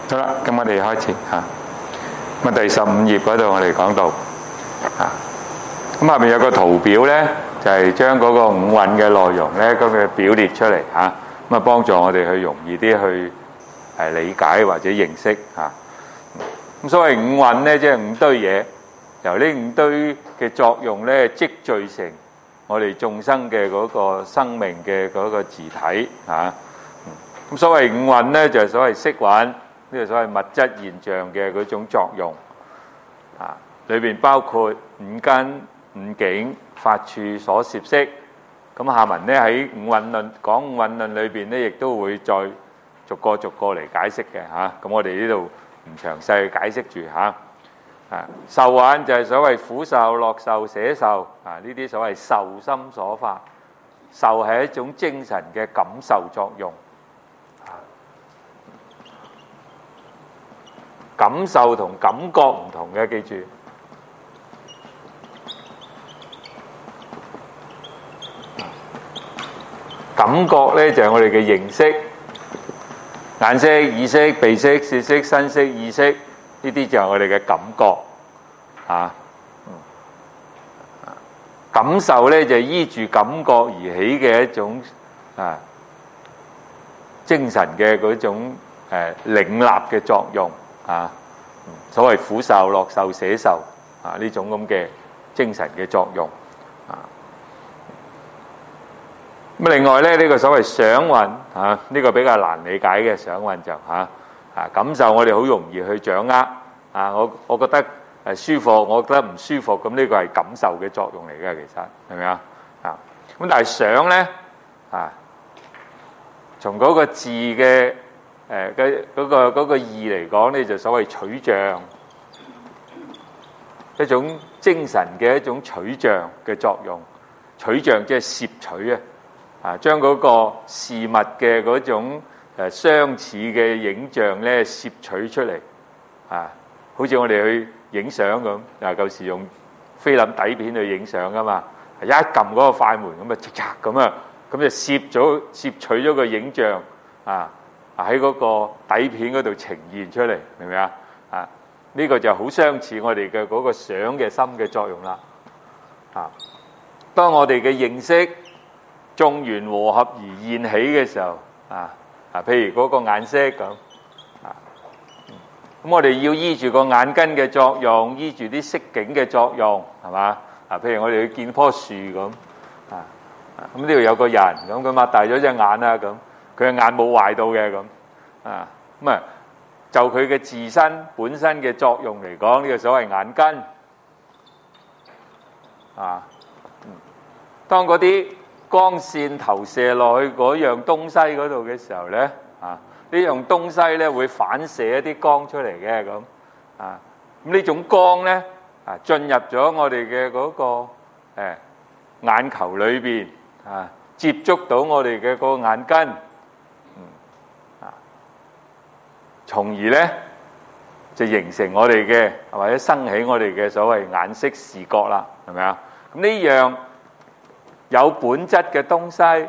好啦，咁我哋開始嚇。咁第15頁嗰度我哋講到嚇，咁下面有個圖表咧，就係將嗰個五蘊嘅內容咧，咁嘅表列出嚟嚇，咁啊幫助我哋去容易啲去理解或者認識嚇。咁所謂五蘊咧，即係五堆嘢，由呢五堆嘅作用咧積聚成我哋眾生嘅嗰個生命嘅嗰個自體嚇。咁所謂五蘊咧，就係所謂色蘊。呢個所謂物質現象嘅嗰種作用啊，裏邊包括五根、五境、法處、所攝識。咁下文咧喺五蘊論講五蘊論裏邊咧，亦都會再逐個嚟解釋嘅嚇。咁我哋呢度唔詳細解釋住嚇。啊，受蘊就係所謂苦受、樂受、捨受啊，呢啲所謂受心所發。受係一種精神嘅感受作用。感受同感覺唔同嘅，記住。感覺咧就係我哋嘅認識，眼識、耳識、鼻識、舌識、身識、意識，呢啲就係我哋嘅感覺。啊，感受咧就係依住感覺而起嘅一種精神嘅嗰種領納嘅作用。啊，所謂苦受、樂受、捨受啊，呢種咁嘅精神嘅作用啊。咁另外咧，呢個所謂想蘊啊，呢個比較難理解嘅想蘊就感受我哋好容易去掌握啊。我覺得舒服，我覺得唔舒服，咁呢個係感受嘅作用嚟嘅，其實係咪啊？咁但係想咧從嗰個字嘅嗰個意嚟講咧，就所謂取像，一種精神嘅一種取像嘅作用。取像即係攝取將嗰個事物嘅嗰種相似嘅影像咧攝取出嚟好似我哋去影相咁舊時用菲林底片去影相噶嘛，一撳嗰個快門咁咁就攝取咗個影像喺嗰個底片嗰度呈現出嚟，明唔明啊？呢個就好相似我哋嘅嗰個想嘅心嘅作用啦。當我哋嘅認識眾緣和合而現起嘅時候，譬如嗰個眼識咁，咁我哋要依住個眼根嘅作用，依住啲色境嘅作用，係嘛？譬如我哋去見棵樹咁，咁呢度有個人，咁佢擘大咗隻眼啦，咁佢嘅眼冇壞到嘅，咁就佢嘅自身本身嘅作用嚟講，呢個所謂眼根當嗰啲光線投射落去嗰樣東西嗰度嘅時候咧，呢樣東西咧會反射一啲光出嚟嘅，咁呢種光咧進入咗我哋嘅嗰個眼球裏邊接觸到我哋嘅個眼根，從而咧就形成我哋嘅或者生起我哋嘅所謂眼識視覺啦，係咪啊？咁呢樣有本質嘅東西，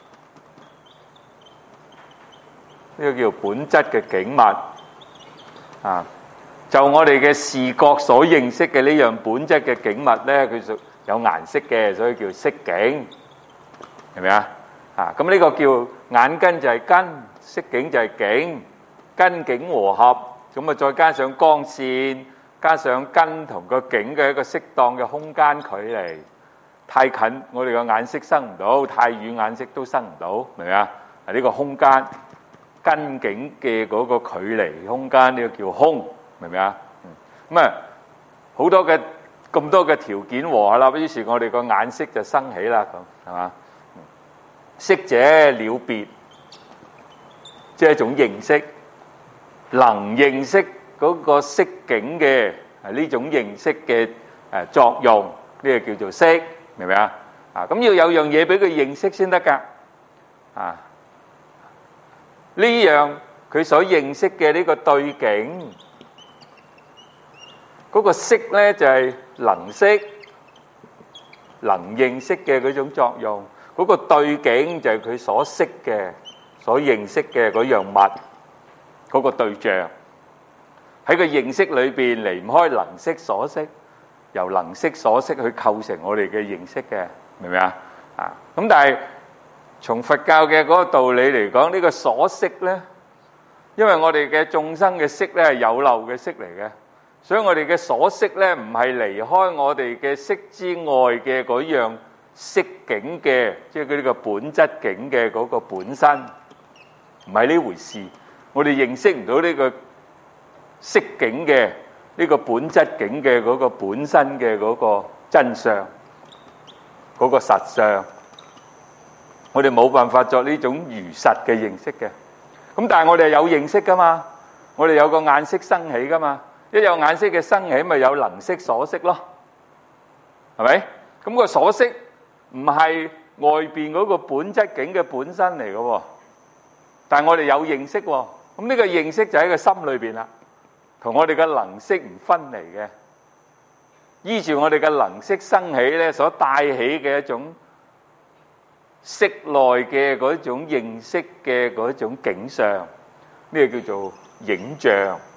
呢個叫本質嘅景物就我哋嘅視覺所認識嘅呢樣本質嘅景物咧，佢有顏色嘅，所以叫色境，係咪啊？咁呢個叫眼根就係根，色境就係境，根境和合，咁再加上光線，加上根同個境嘅一個適當嘅空間距離。太近我哋個眼識生唔到，太遠眼識都生唔到，明唔明啊？呢個空間根境嘅嗰個距離空間，呢個叫空，明唔明啊？好多嘅咁多嘅條件和合啦，於是我哋個眼識就生起啦，咁係嘛？識者了別，即係一種認識，能認識嗰個色境嘅呢種認識嘅作用，呢個叫做識。明唔明啊？咁要有樣嘢俾佢認識先得噶。呢樣佢所認識嘅呢個對境，嗰個識咧就係能識、能認識嘅嗰種作用。嗰個對境就係佢所識嘅、所認識嘅嗰樣物，嗰個對象， 喺個認識裏邊離唔開能識所識，由能識所識去構成我哋嘅認識嘅，明唔明啊？咁但係從佛教嘅嗰個道理嚟講，呢個所識咧，因為我哋嘅眾生嘅識咧係有漏嘅識嚟嘅，所以我哋嘅所識咧唔係離開我哋嘅識之外嘅嗰樣識境嘅，即係佢呢個本質境嘅嗰個本身，唔係呢回事。我哋認識唔到呢個識境嘅呢個本質境嘅嗰個本身嘅嗰個真相，嗰個實相，我哋冇辦法作呢種如實嘅認識嘅。咁但係我哋係有認識噶嘛，我哋有個眼識生起噶嘛，一有眼識嘅生起，咪有能識所識咯，係咪？咁個所識唔係外邊嗰個本質境嘅本身嚟嘅喎，但係我哋有認識喎。咁呢個認識就喺個心裏邊啦，同我哋嘅能識唔分離嘅，依住我哋嘅能識生起咧，所帶起嘅一種識內嘅嗰種認識嘅嗰種景象，呢個叫做影像，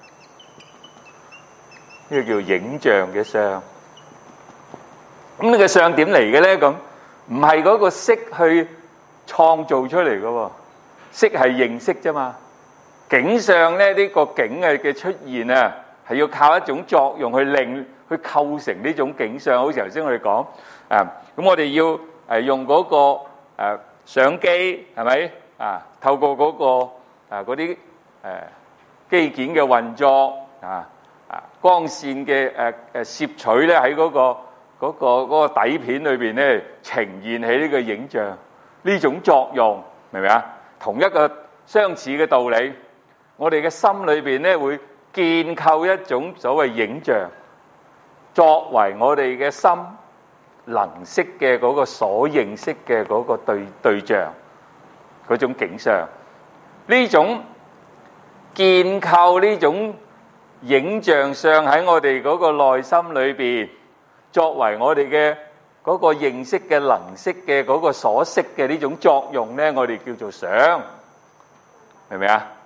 呢個叫影像嘅相。咁呢個相點嚟嘅咧？咁唔係嗰個識去創造出嚟嘅喎，識係認識啫嘛。景象咧，呢個景嘅出現啊，係要靠一種作用去構成呢種景象。好似頭先我哋講咁我哋要用嗰個相機係咪透過嗰個嗰啲機件嘅運作光線嘅攝取咧，喺嗰個底片裏邊咧呈現起呢個影像，呢種作用明唔明啊？同一個相似嘅道理，我哋嘅心裏邊咧會建構一種所謂影像，作為我哋嘅心能識嘅嗰個所認識嘅嗰個對象，嗰種景象。呢種建構，呢種影像上喺我哋嗰個內心裏邊，作為我哋嘅嗰個認識嘅能識嘅嗰個所識嘅呢種作用咧，我哋叫做想，明唔明啊？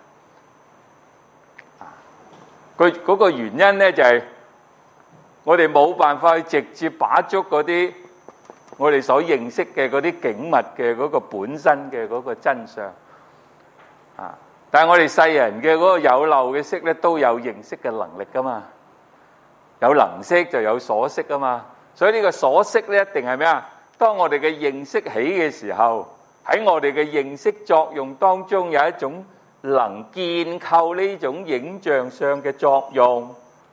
佢嗰個原因咧就係我哋冇辦法去直接把捉嗰啲我哋所認識嘅嗰啲景物嘅嗰個本身嘅嗰個真相但係我哋世人嘅嗰個有漏嘅識咧，都有認識嘅能力噶嘛，有能識就有所識啊嘛，所以呢個所識咧一定係咩啊？當我哋嘅認識起嘅時候，喺我哋嘅認識作用當中有一種能建構呢種影像上嘅作用，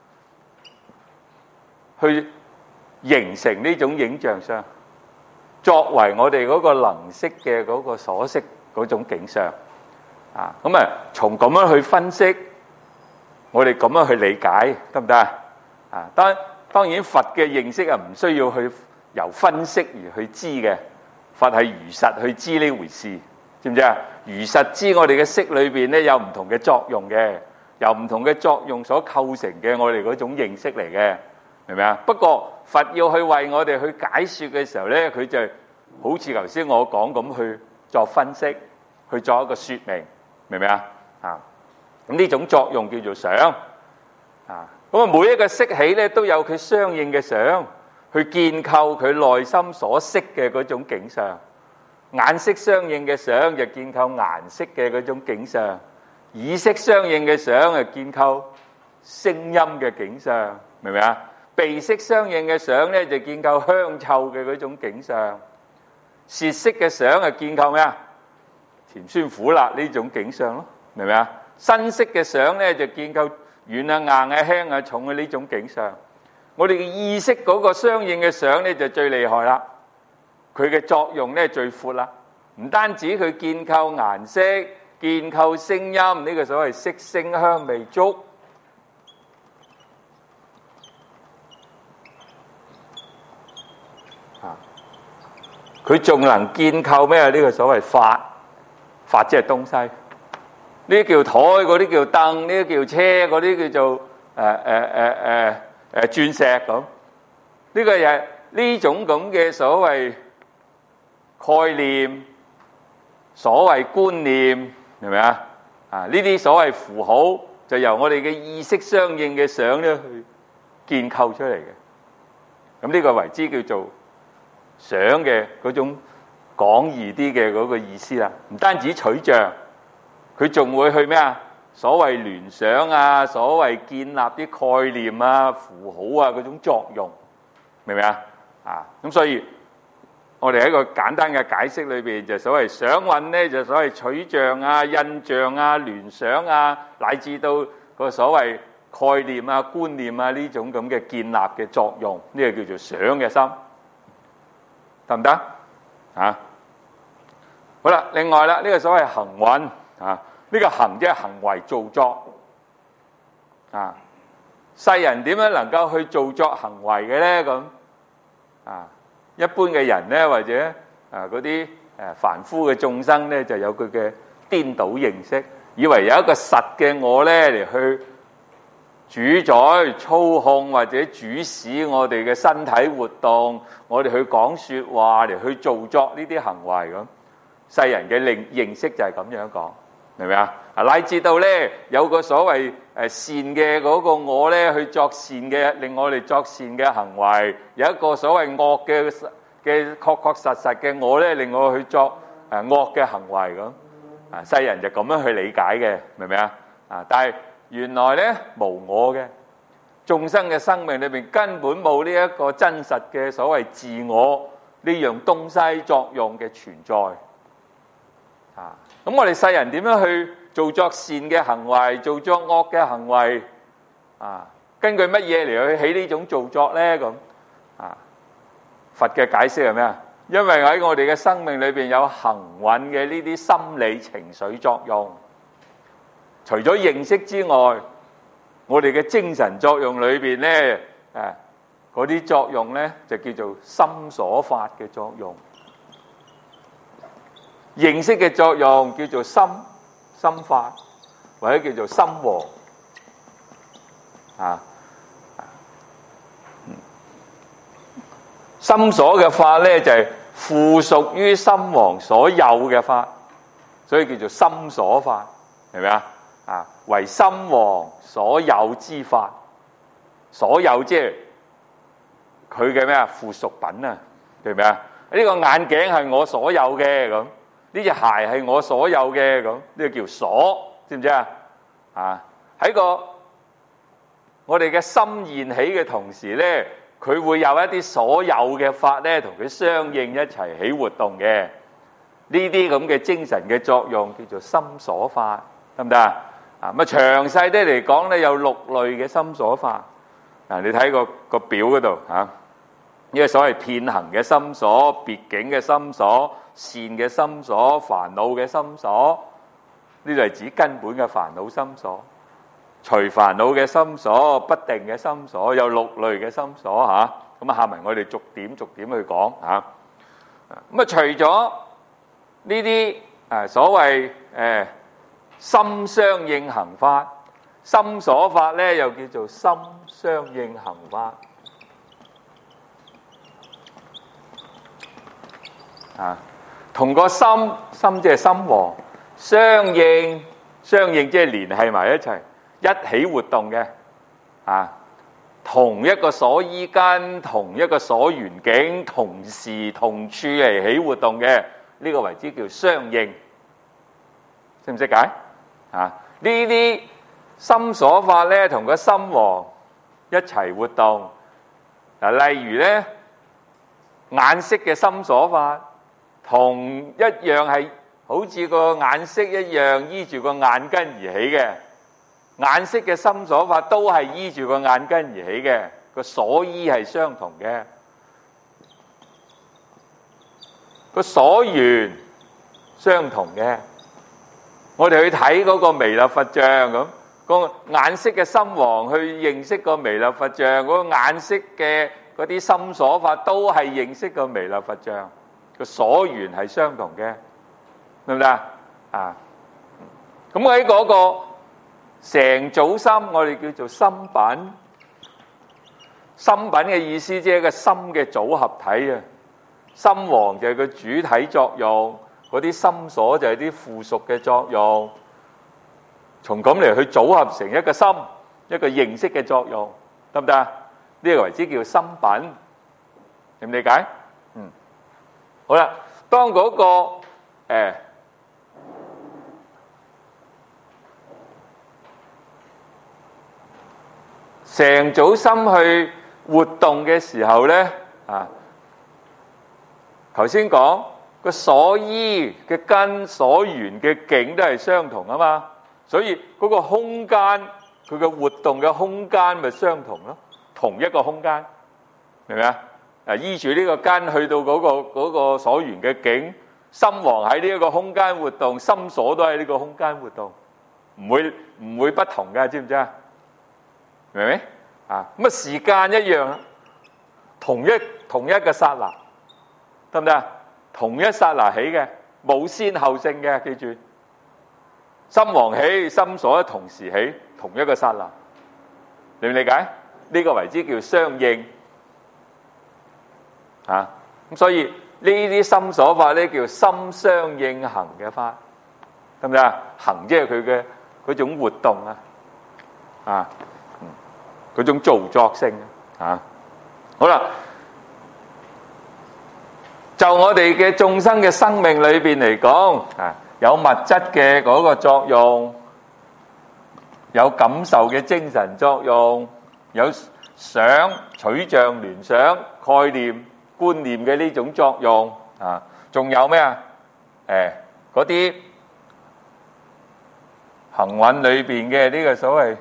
去形成呢種影像上，作為我哋嗰個能識嘅嗰個所識嗰種景象咁從咁樣去分析，我哋咁樣去理解得唔得啊？當然佛嘅認識唔需要去由分析而去知嘅，佛係如實去知呢回事，知唔知啊？如實知我哋嘅識裏邊咧有唔同嘅作用嘅，由唔同嘅作用所構成嘅我哋嗰種認識嚟嘅，明唔明啊？不過佛要去為我哋去解說嘅時候咧，佢就好似頭先我講咁去作分析，去作一個說明，明唔明啊？咁呢種作用叫做想咁每一個識起咧都有佢相應嘅想，去建構佢內心所識嘅嗰種景象。眼識相應嘅想就建構顏色嘅嗰種景象，耳識相應嘅想就建構聲音嘅景象，明唔明啊？鼻識相應嘅想咧就建構香臭嘅嗰種景象，舌識嘅想就建構咩啊？甜酸苦辣呢種景象咯，明唔明啊？身識嘅想咧就建構軟啊、硬啊、輕啊、重啊呢種景象。我哋嘅意識嗰個相應嘅想咧就最厲害啦，佢嘅作用咧最闊啦，唔單止佢建構顏色、建構聲音，呢個所謂色聲香味觸，佢仲能建構咩？呢個所謂法，法即係東西，呢啲叫台，嗰啲叫凳，呢啲叫車，嗰啲叫做鑽石咁。呢個又係呢種咁嘅所謂概念，所謂觀念，明唔明啊？呢啲所謂符號， 就由我哋嘅意識相應嘅想咧去建構出嚟嘅。咁呢個為之叫做想嘅嗰種廣義啲嘅嗰個意思啦。唔單止取像，佢仲會去咩啊？所謂聯想啊，所謂建立啲概念啊、符號啊嗰種作用，明唔明啊？咁所以我哋喺一個簡單嘅解釋裏邊，就所謂想蘊咧，就所謂取像啊、印象啊、聯想啊，乃至到個所謂概念啊、觀念啊呢種咁嘅建立嘅作用，呢個叫做想嘅心，得唔得？好啦，另外啦，呢個所謂行蘊呢個行即係行為造作世人點樣能夠去造作行為嘅咧？咁一般嘅人咧，或者嗰啲凡夫嘅眾生咧，就有佢嘅顛倒認識，以為有一個實嘅我咧嚟去主宰、操控或者主使我哋嘅身體活動，我哋去講說話嚟去造作呢啲行為咁。世人嘅認識就係咁樣講，明唔明啊？乃至到咧有個所謂善嘅嗰個我咧去作善嘅，令我哋作善嘅行為；有一個所謂惡嘅確確實實嘅我咧，令我去作惡嘅行為咁。世人就咁樣去理解嘅，明唔明啊？但係原來咧無我嘅眾生嘅生命裏邊根本冇呢一個真實嘅所謂自我呢樣東西作用嘅存在。咁我哋世人點樣去做作善嘅行為，做作惡嘅行為？根據乜嘢嚟去起呢種造作咧？咁佛嘅解釋係咩啊？因為喺我哋嘅生命裏邊有行蘊嘅呢啲心理情緒作用，除咗認識之外，我哋嘅精神作用裏邊咧，嗰啲作用咧就叫做心所法嘅作用。認識嘅作用叫做心法，或者叫做心王心所嘅法咧就係附屬於心王所有嘅法，所以叫做心所法，明唔明啊？為心王所有之法，所有即係佢嘅咩啊？附屬品啊，明唔明啊？呢個眼鏡係我所有嘅咁。呢隻鞋係我所有嘅咁，呢個叫所，知唔知啊？喺我哋嘅心現起嘅同時咧，佢會有一啲所有嘅法咧，同佢相應一齊起活動嘅。呢啲咁嘅精神嘅作用叫做心所法，得唔得啊？咁詳細啲嚟講咧，有6類嘅心所法。你睇個表嗰度呢個所謂遍行嘅心所、別境嘅心所、善嘅心所、煩惱嘅心所，呢度係指根本嘅煩惱心所。除煩惱嘅心所、不定嘅心所，有6類嘅心所咁下面我哋逐點去講除咗呢啲所謂心相應行法、心所法咧，又叫做心相應行法。同個心即係心王相應即係聯繫埋一齊，一起活動嘅同一個所依根，同一個所緣境，同時同處嚟起活動嘅，呢個為之叫相應。識唔識解？呢啲心所法咧，同個心王一齊活動。例如咧，眼識嘅心所法。同一樣係好似個眼色一樣依住個眼根而起嘅，眼識嘅心所法都係依住個眼根而起嘅，個所依係相同嘅，個所緣相同嘅。我哋去睇嗰個彌勒佛像咁，個眼識嘅心王去認識個彌勒佛像，嗰個眼識嘅嗰啲心所法都係認識個彌勒佛像。個所緣係相同嘅，明唔明啊？咁喺嗰個成組心，我哋叫做心品。心品嘅意思即係一個心嘅組合體啊。心王就係個主體作用，嗰啲心所就係啲附屬嘅作用。 從咁嚟去組合成一個心，一個認識嘅作用，得唔得啊？呢個為之叫心品，理唔理解？好啦，當嗰個成組心去活動嘅時候咧，頭先講個所依嘅根、所緣嘅境都係相同啊嘛，所以嗰個空間佢嘅活動嘅空間咪相同咯，同一個空間，明唔明啊？依住呢個根去到嗰個所緣嘅境，心王喺呢一個空間活動，心所都喺呢個空間活動，唔會不同嘅，知唔知啊？明唔明？咁啊時間一樣啦，同一個剎那，得唔得啊？同一剎那起嘅，冇先後性嘅，記住。心王起，心所同時起，同一個剎那，理唔理解？呢個為之叫相應。咁所以呢啲心所法咧叫心相應行嘅法，得唔得啊？行即係佢嘅嗰種活動嗰種造作性好啦，就我哋嘅眾生嘅生命裏邊嚟講，有物質嘅嗰個作用，有感受嘅精神作用，有想、取像、聯想、概念、觀念嘅呢種作用仲有咩啊？嗰啲行蘊裏邊嘅呢個所謂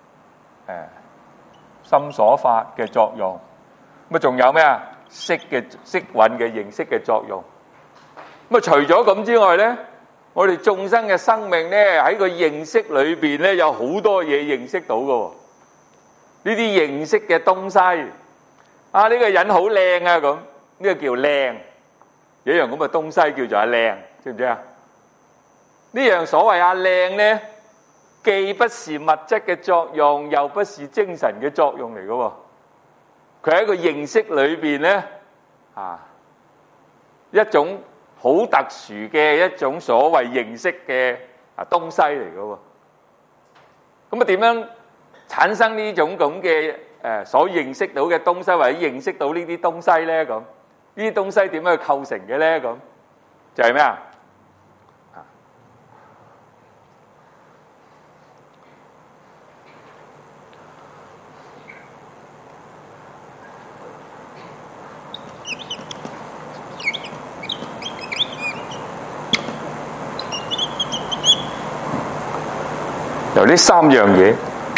心所法嘅作用，咁仲有咩啊？色蘊嘅認識嘅作用。咁除咗咁之外咧，我哋眾生嘅生命咧喺個認識裏邊咧有好多嘢認識到嘅。呢啲認識嘅東西，呢個人好靚啊咁，呢個叫靚，有一樣咁嘅東西叫做阿靚，知唔知啊？呢樣所謂阿靚咧，既不是物質嘅作用，又不是精神嘅作用嚟嘅喎。佢喺一個認識裏邊咧，一種好特殊嘅一種所謂認識嘅東西嚟嘅喎。咁點樣產生呢種咁嘅所認識到嘅東西，或者認識到呢啲東西咧？咁呢啲東西點樣去構成嘅咧？咁就係咩啊？由呢三樣嘢，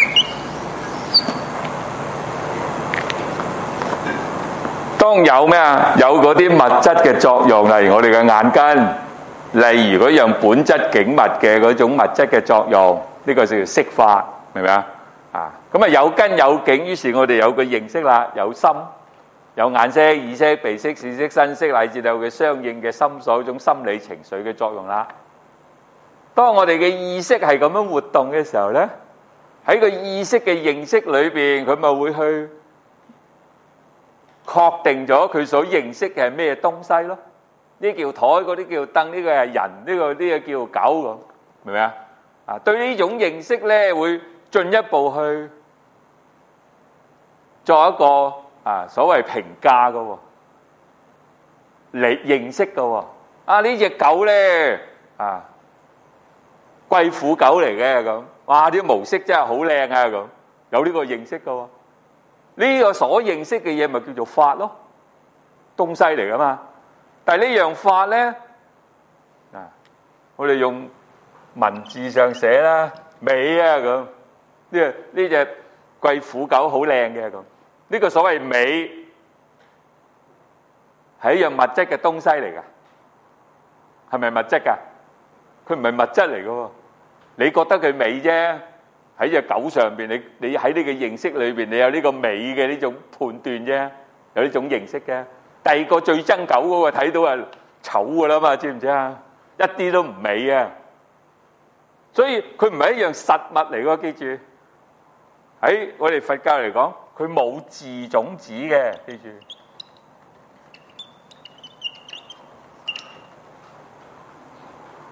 當有咩啊？有嗰啲物質嘅作用，例如我哋嘅眼根，例如嗰樣本質景物嘅嗰種物質嘅作用，呢個就叫色法，明唔明啊？咁有根有境，於是我哋有個認識啦，有心，有眼識、耳識、鼻識、舌識、身識，乃至到佢相應嘅心所，一種心理情緒嘅作用啦。當我哋嘅意識係咁樣活動嘅時候咧，喺個意識嘅認識裏邊，佢咪會去確定咗佢所認識嘅係咩東西咯？呢叫台，嗰啲叫燈，呢個係人，呢個叫狗咁，明唔明啊？對呢種認識咧，會進一步去作一個所謂評價嘅，嚟認識嘅。呢隻狗咧貴婦狗嚟嘅咁，哇！啲毛色真係好靚啊咁，有呢個認識嘅喎。呢個所認識嘅嘢咪叫做法咯，東西嚟噶嘛。但係呢樣法咧，我哋用文字上寫啦，美啊咁。呢隻貴婦狗好靚嘅咁，呢個所謂美係一樣物質嘅東西嚟噶，係咪物質噶？佢唔係物質嚟嘅喎，你覺得佢美啫。喺隻狗上邊，你喺呢個認識裏邊，你有呢個美嘅呢種判斷啫，有呢種認識嘅。第二個最憎狗嗰個睇到係醜噶啦嘛，知唔知啊？一啲都唔美啊！所以佢唔係一樣實物嚟嘅，記住。喺我哋佛教嚟講，佢冇自種子嘅，記住。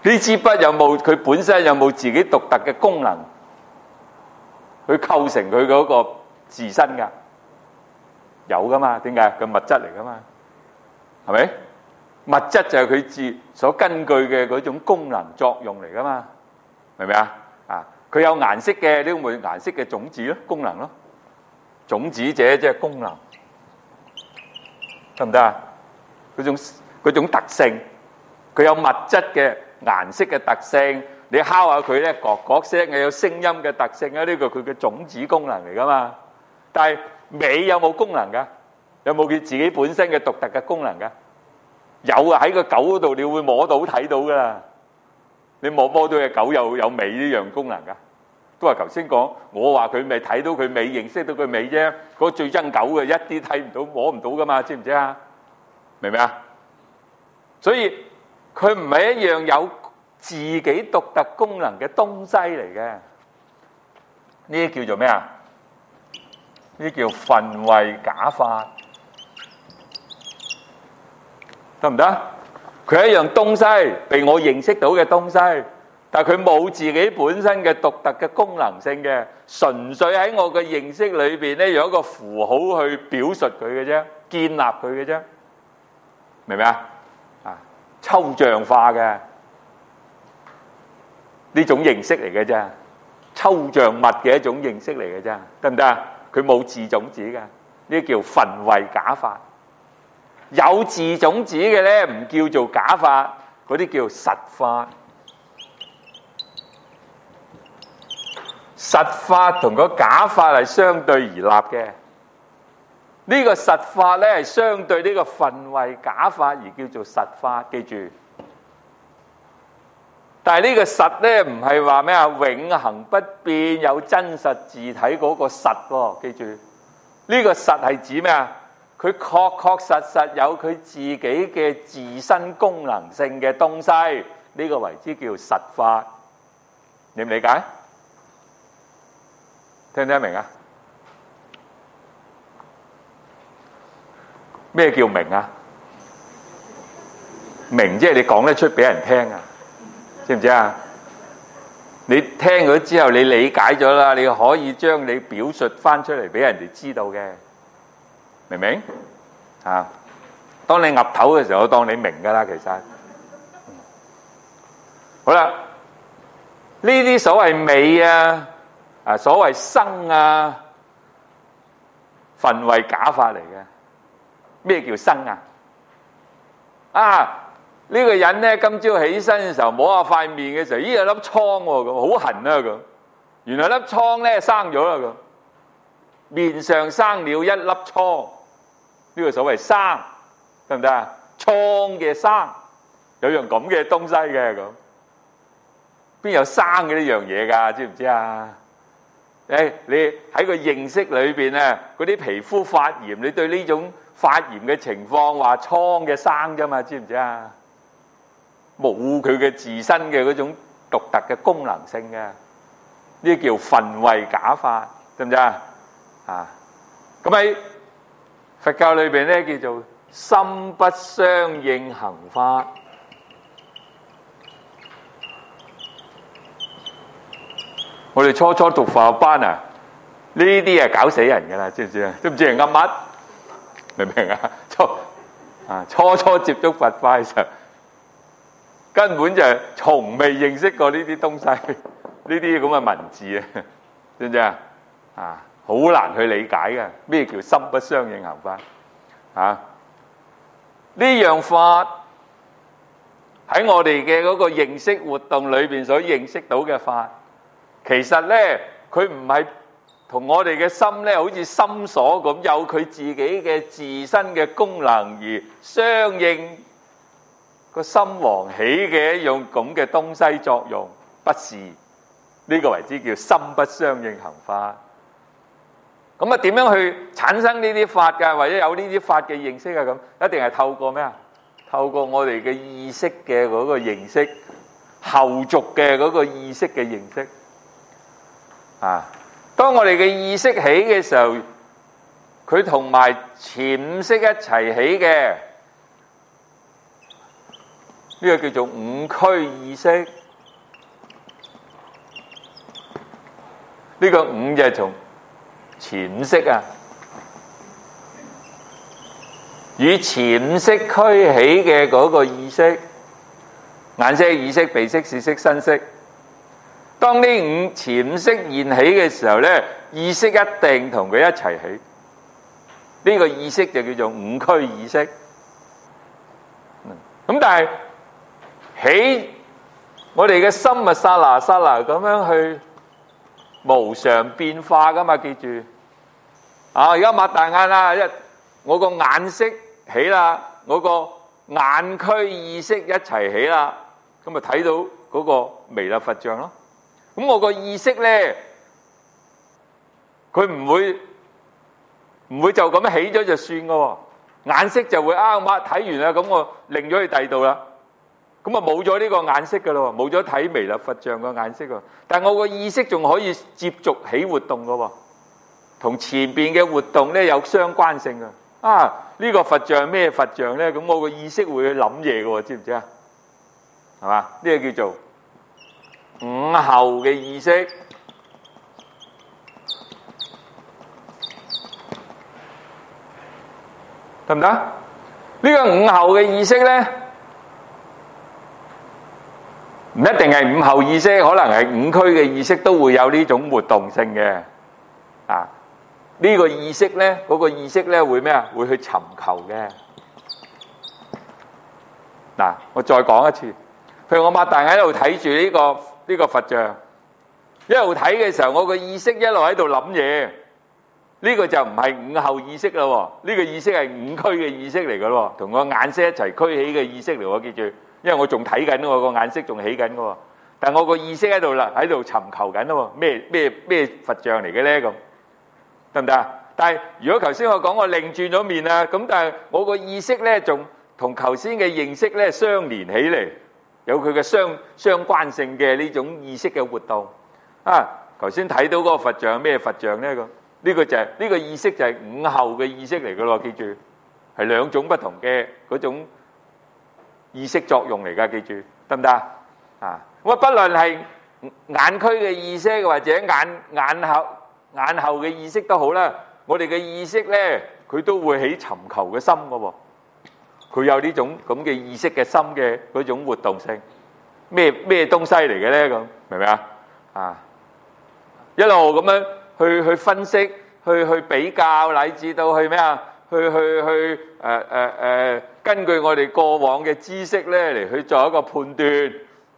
呢支筆有冇佢本身有冇自己獨特嘅功能，去構成佢嗰個自身噶？有噶嘛？點解？佢物質嚟噶嘛？係咪？物質就係佢自所根據嘅嗰種功能作用嚟噶嘛？明唔明啊？啊，佢有顏色嘅，呢個咪顏色嘅種子咯，功能咯。種子者即係功能，得唔得啊？嗰種特性，佢有物質嘅顏色嘅特性，你敲下佢咧，咯咯聲嘅，有聲音嘅特性啊！呢個佢嘅種子功能嚟噶嘛？但係美有冇功能噶？有冇佢自己本身嘅獨特嘅功能噶？有啊！喺個狗嗰度，你會摸到睇到噶啦。你摸到隻狗有美呢樣功能噶？都係頭先講，我話佢未睇到佢美，認識到佢美啫。嗰個最憎狗嘅，一啲睇唔到，摸唔到噶嘛？知唔知啊？明唔明啊？所以佢唔係一樣有自己獨特功能嘅東西嚟嘅。呢啲叫做咩啊？呢啲叫分位假法，得唔得？佢係一樣東西，被我認識到嘅東西。但係佢冇自己本身嘅獨特嘅功能性嘅，純粹喺我嘅認識裏邊咧，用一個符號去表述佢嘅啫，建立佢嘅啫，明唔明啊？啊，抽象化嘅呢種認識嚟嘅啫，抽象物嘅一種認識嚟嘅啫，得唔得啊？佢冇自種子嘅，呢叫分位假法。有自種子嘅咧，唔叫做假法，嗰啲叫實法。實法同個假法係相對而立嘅，呢個實法咧係相對呢個分位假法而叫做實法，記住。但係呢個實咧唔係話咩啊，永恆不變有真實自體嗰個實喎，記住。呢個實係指咩啊？佢確確實實有佢自己嘅自身功能性嘅東西，呢個為之叫實法，你唔理解？聽唔聽得明啊？咩叫明啊？明即係你講得出俾人聽啊，知唔知啊？你聽咗之後，你理解咗啦，你可以將你表述翻出嚟俾人哋知道嘅，明唔明？啊，當你岌頭嘅時候，我當你明噶啦，其實。好啦，呢啲所謂美啊，所謂生啊，分位假法嚟嘅。咩叫生啊？呢個人咧，今朝起身嘅時候摸下塊面嘅時候，咦，有粒瘡喎，咁好痕啊咁。原來粒瘡咧生咗啦咁，面上生了一粒瘡，呢個所謂生，得唔得啊？瘡嘅生，有樣咁嘅東西嘅咁，邊有生嘅呢樣嘢㗎？知唔知啊？你喺個認識裏邊咧，嗰啲皮膚發炎，你對呢種發炎嘅情況話瘡嘅生啫嘛？知唔知啊？冇佢嘅自身嘅嗰種獨特嘅功能性嘅，呢啲叫分位假法，得唔得啊？咁喺佛教裏邊咧叫做心不相應行法。我哋初初讀佛學班啊，呢啲係搞死人噶啦，知唔知啊？都唔知係噏乜，明唔明啊？初初接觸佛法嘅時候，根本就係從未認識過呢啲東西，呢啲咁嘅文字啊，知唔知啊？好難去理解嘅，咩叫心不相應行法？呢樣法喺我哋嘅嗰個認識活動裏邊所認識到嘅法，其實咧佢唔係同我哋嘅心咧，好似心鎖咁，有佢自己嘅自身嘅功能而相應個心王起嘅一樣咁嘅東西作用，不是呢個為之叫心不相應行法。咁啊，點樣去產生呢啲法㗎？或者有呢啲法嘅認識啊？咁一定係透過咩啊？透過我哋嘅意識嘅嗰個認識，後續嘅嗰個意識嘅認識。當我哋嘅意識起嘅時候，佢同埋潛意識一齊起嘅， 呢個叫做五區意識。呢個五就係從前五識啊，與前五識俱起嘅嗰個意識，眼識、耳識、鼻識、舌識、身識。當呢五前五識現起嘅時候咧，意識一定同佢一齊起。呢個意識就叫做五區意識。咁但係起我哋嘅心啊，剎那剎那咁樣去無常變化噶嘛，記住啊！而家擘大眼啦，我個眼識起啦，我個眼區意識一齊起啦，咁咪睇到嗰個彌勒佛像咯。咁我個意識咧，佢唔會就咁起咗就算噶喎，眼識就會擘睇完啦，咁我擰咗去第二度啦，咁啊冇咗呢個眼識噶咯，冇咗睇彌勒佛像個眼識喎。但係我個意識仲可以接續起活動噶喎，同前邊嘅活動咧有相關性噶。呢個佛像咩佛像咧？咁我個意識會去諗嘢噶喎，知唔知啊？係嘛？呢個叫做五後嘅意識。得唔得？呢個五後嘅意識咧，唔一定係五後意識，可能係五區嘅意識都會有呢種活動性嘅。呢個意識咧，嗰個意識咧會咩啊？會去尋求嘅。嗱，我再講一次，譬如我擘大眼喺度睇住呢個佛像，一路睇嘅時候，我個意識一路喺度諗嘢。呢個就唔係五後意識咯，呢個意識係五區嘅意識嚟噶咯，同個眼識一齊區起嘅意識嚟，我記住，因為我仲睇緊，我個眼識仲起緊噶，但我個意識喺度啦，喺度尋求緊咯，咩佛像嚟嘅咧咁，得唔得啊？但係如果頭先我講我擰轉咗面啊，咁但係我個意識咧仲同頭先嘅認識咧相連起嚟，有佢嘅相關性嘅呢種意識嘅活動啊。頭先睇到嗰個佛像咩佛像咧咁？呢個就係呢個意識就係五後嘅意識嚟噶咯，記住係兩種不同嘅嗰種意識作用嚟噶，記住得唔得啊？咁不論係眼區嘅意識或者眼後嘅意識都好啦，我哋嘅意識咧，佢都會起尋求嘅心噶喎，佢有呢種咁嘅意識嘅心嘅嗰種活動性，咩東西嚟嘅咧咁，明唔明啊？一路咁樣。去分析，去比較，乃至到去咩啊？根據我哋過往嘅知識咧，嚟去做一個判斷，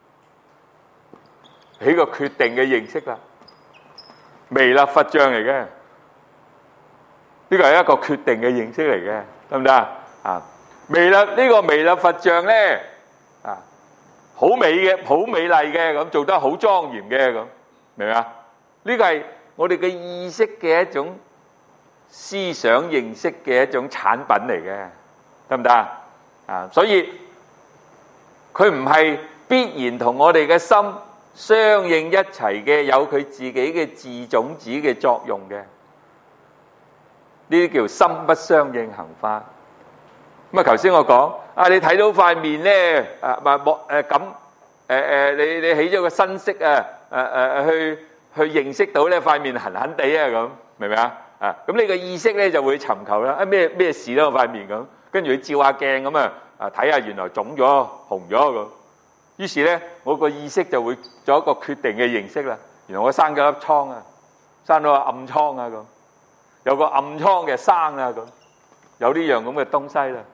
起個決定嘅認識啦。彌勒佛像嚟嘅，呢個係一個決定嘅認識嚟嘅，得唔得啊？彌勒佛像咧，好美嘅，好美麗嘅，咁做得好莊嚴嘅，咁明唔明啊？呢個係我哋嘅意識嘅一種思想認識嘅一種產品嚟嘅，得唔得啊？所以佢唔係必然同我哋嘅心相應一齊嘅，有佢自己嘅自種子嘅作用嘅。呢啲叫心不相應行法。咁啊，頭先我講你睇到塊面咧，你起咗個新色啊，去認識到呢塊面痕痕地啊，咁明唔明啊？咁你個意識咧就會尋求啦，咩事咧？塊面咁，跟住你照下鏡咁睇下原來腫咗、紅咗咁。於是咧，我個意識就會做一個決定嘅認識啦。原來我生咗粒瘡啊，生咗個暗瘡啊，咁有個暗瘡嘅生啊，咁有呢樣咁嘅東西啦。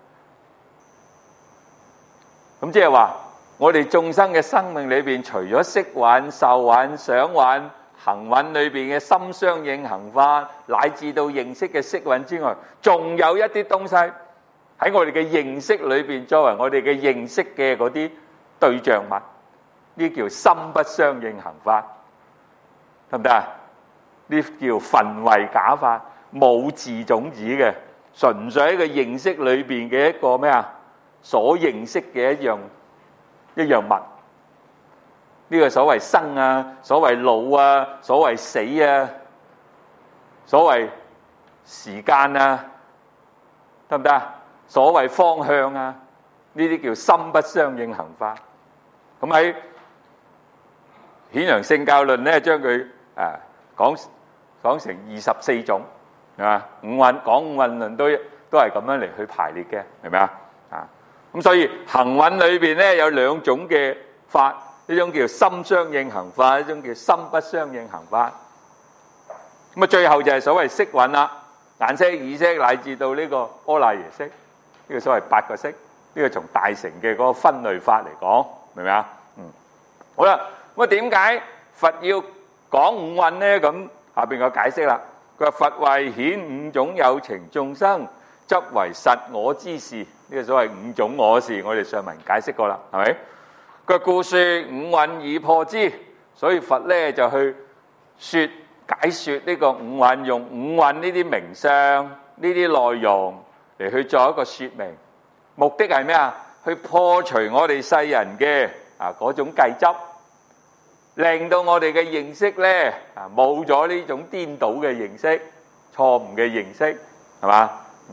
咁即係話，我哋眾生嘅生命裏邊，除咗色蘊、受蘊、想蘊、行蘊裏邊嘅心相應行法，乃至到認識嘅色蘊之外，仲有一啲東西喺我哋嘅認識裏邊，作為我哋嘅認識嘅嗰啲對象物，呢叫心不相應行法，得唔得啊？呢叫分位假法，冇自種子嘅，純粹喺個認識裏邊嘅一個咩啊？所認識嘅一樣物。呢個所謂生啊，所謂老啊，所謂死啊，所謂時間啊，得唔得啊？所謂方向啊， 呢啲叫心不相應行法。咁喺顯揚聖教論咧，將佢講成24種，係嘛？五蘊講五蘊論都係咁樣嚟去排列嘅，明唔明啊？咁所以行蘊裏邊咧有兩種嘅法，一種叫心相應行法，一種叫心不相應行法。咁啊，最後就係所謂色蘊啦，眼色、耳色，乃至到呢個阿賴耶識，呢個所謂8個色，呢個從大乘嘅嗰個分類法嚟講，明唔明啊？好啦，咁啊點解佛要講五蘊咧？咁下邊個解釋啦。佢話佛為顯五種有情眾生，執為實我之事。呢個所謂五種我事，我哋上文解釋過啦，係咪？佢故說五蘊以破之，所以佛咧就去解說呢個五蘊，用五蘊呢啲名相、呢啲內容嚟去做一個說明。目的係咩啊？去破除我哋世人嘅嗰種計執，令到我哋嘅認識咧冇咗呢種顛倒嘅認識、錯誤嘅認識，係嘛？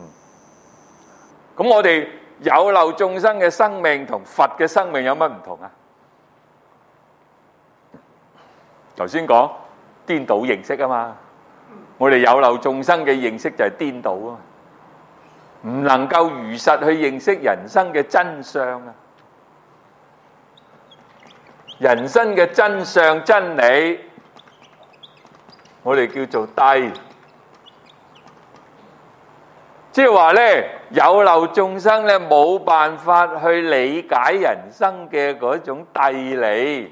咁我哋有漏眾生嘅生命同佛嘅生命有乜唔同啊？頭先講顛倒認識啊嘛，我哋有漏眾生嘅認識就係顛倒啊嘛，唔能夠如實去認識人生嘅真相啊！人生嘅真相真理，我哋叫做諦。即係話咧，有漏眾生咧冇辦法去理解人生嘅嗰種諦理，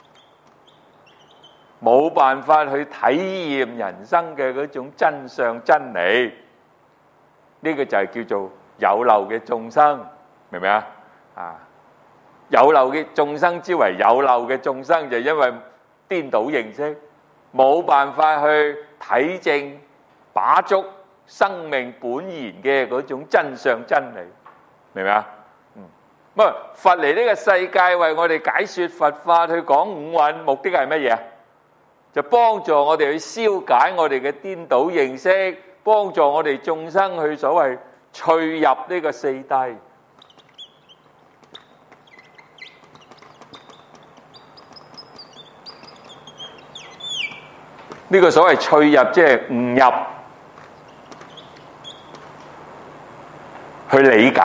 冇辦法去體驗人生嘅嗰種真相真理，呢個就係叫做有漏嘅眾生，明唔明啊？有漏嘅眾生之為有漏嘅眾生，就因為顛倒認識，冇辦法去體證把捉生命本然嘅嗰種真相真理，明唔明啊？咁佛嚟呢個世界為我哋解說佛法，去講五蘊，目的係乜嘢？就幫助我哋去消解我哋嘅顛倒認識，幫助我哋眾生去所謂趣入呢個四諦。呢個所謂趣入，即係悟入，去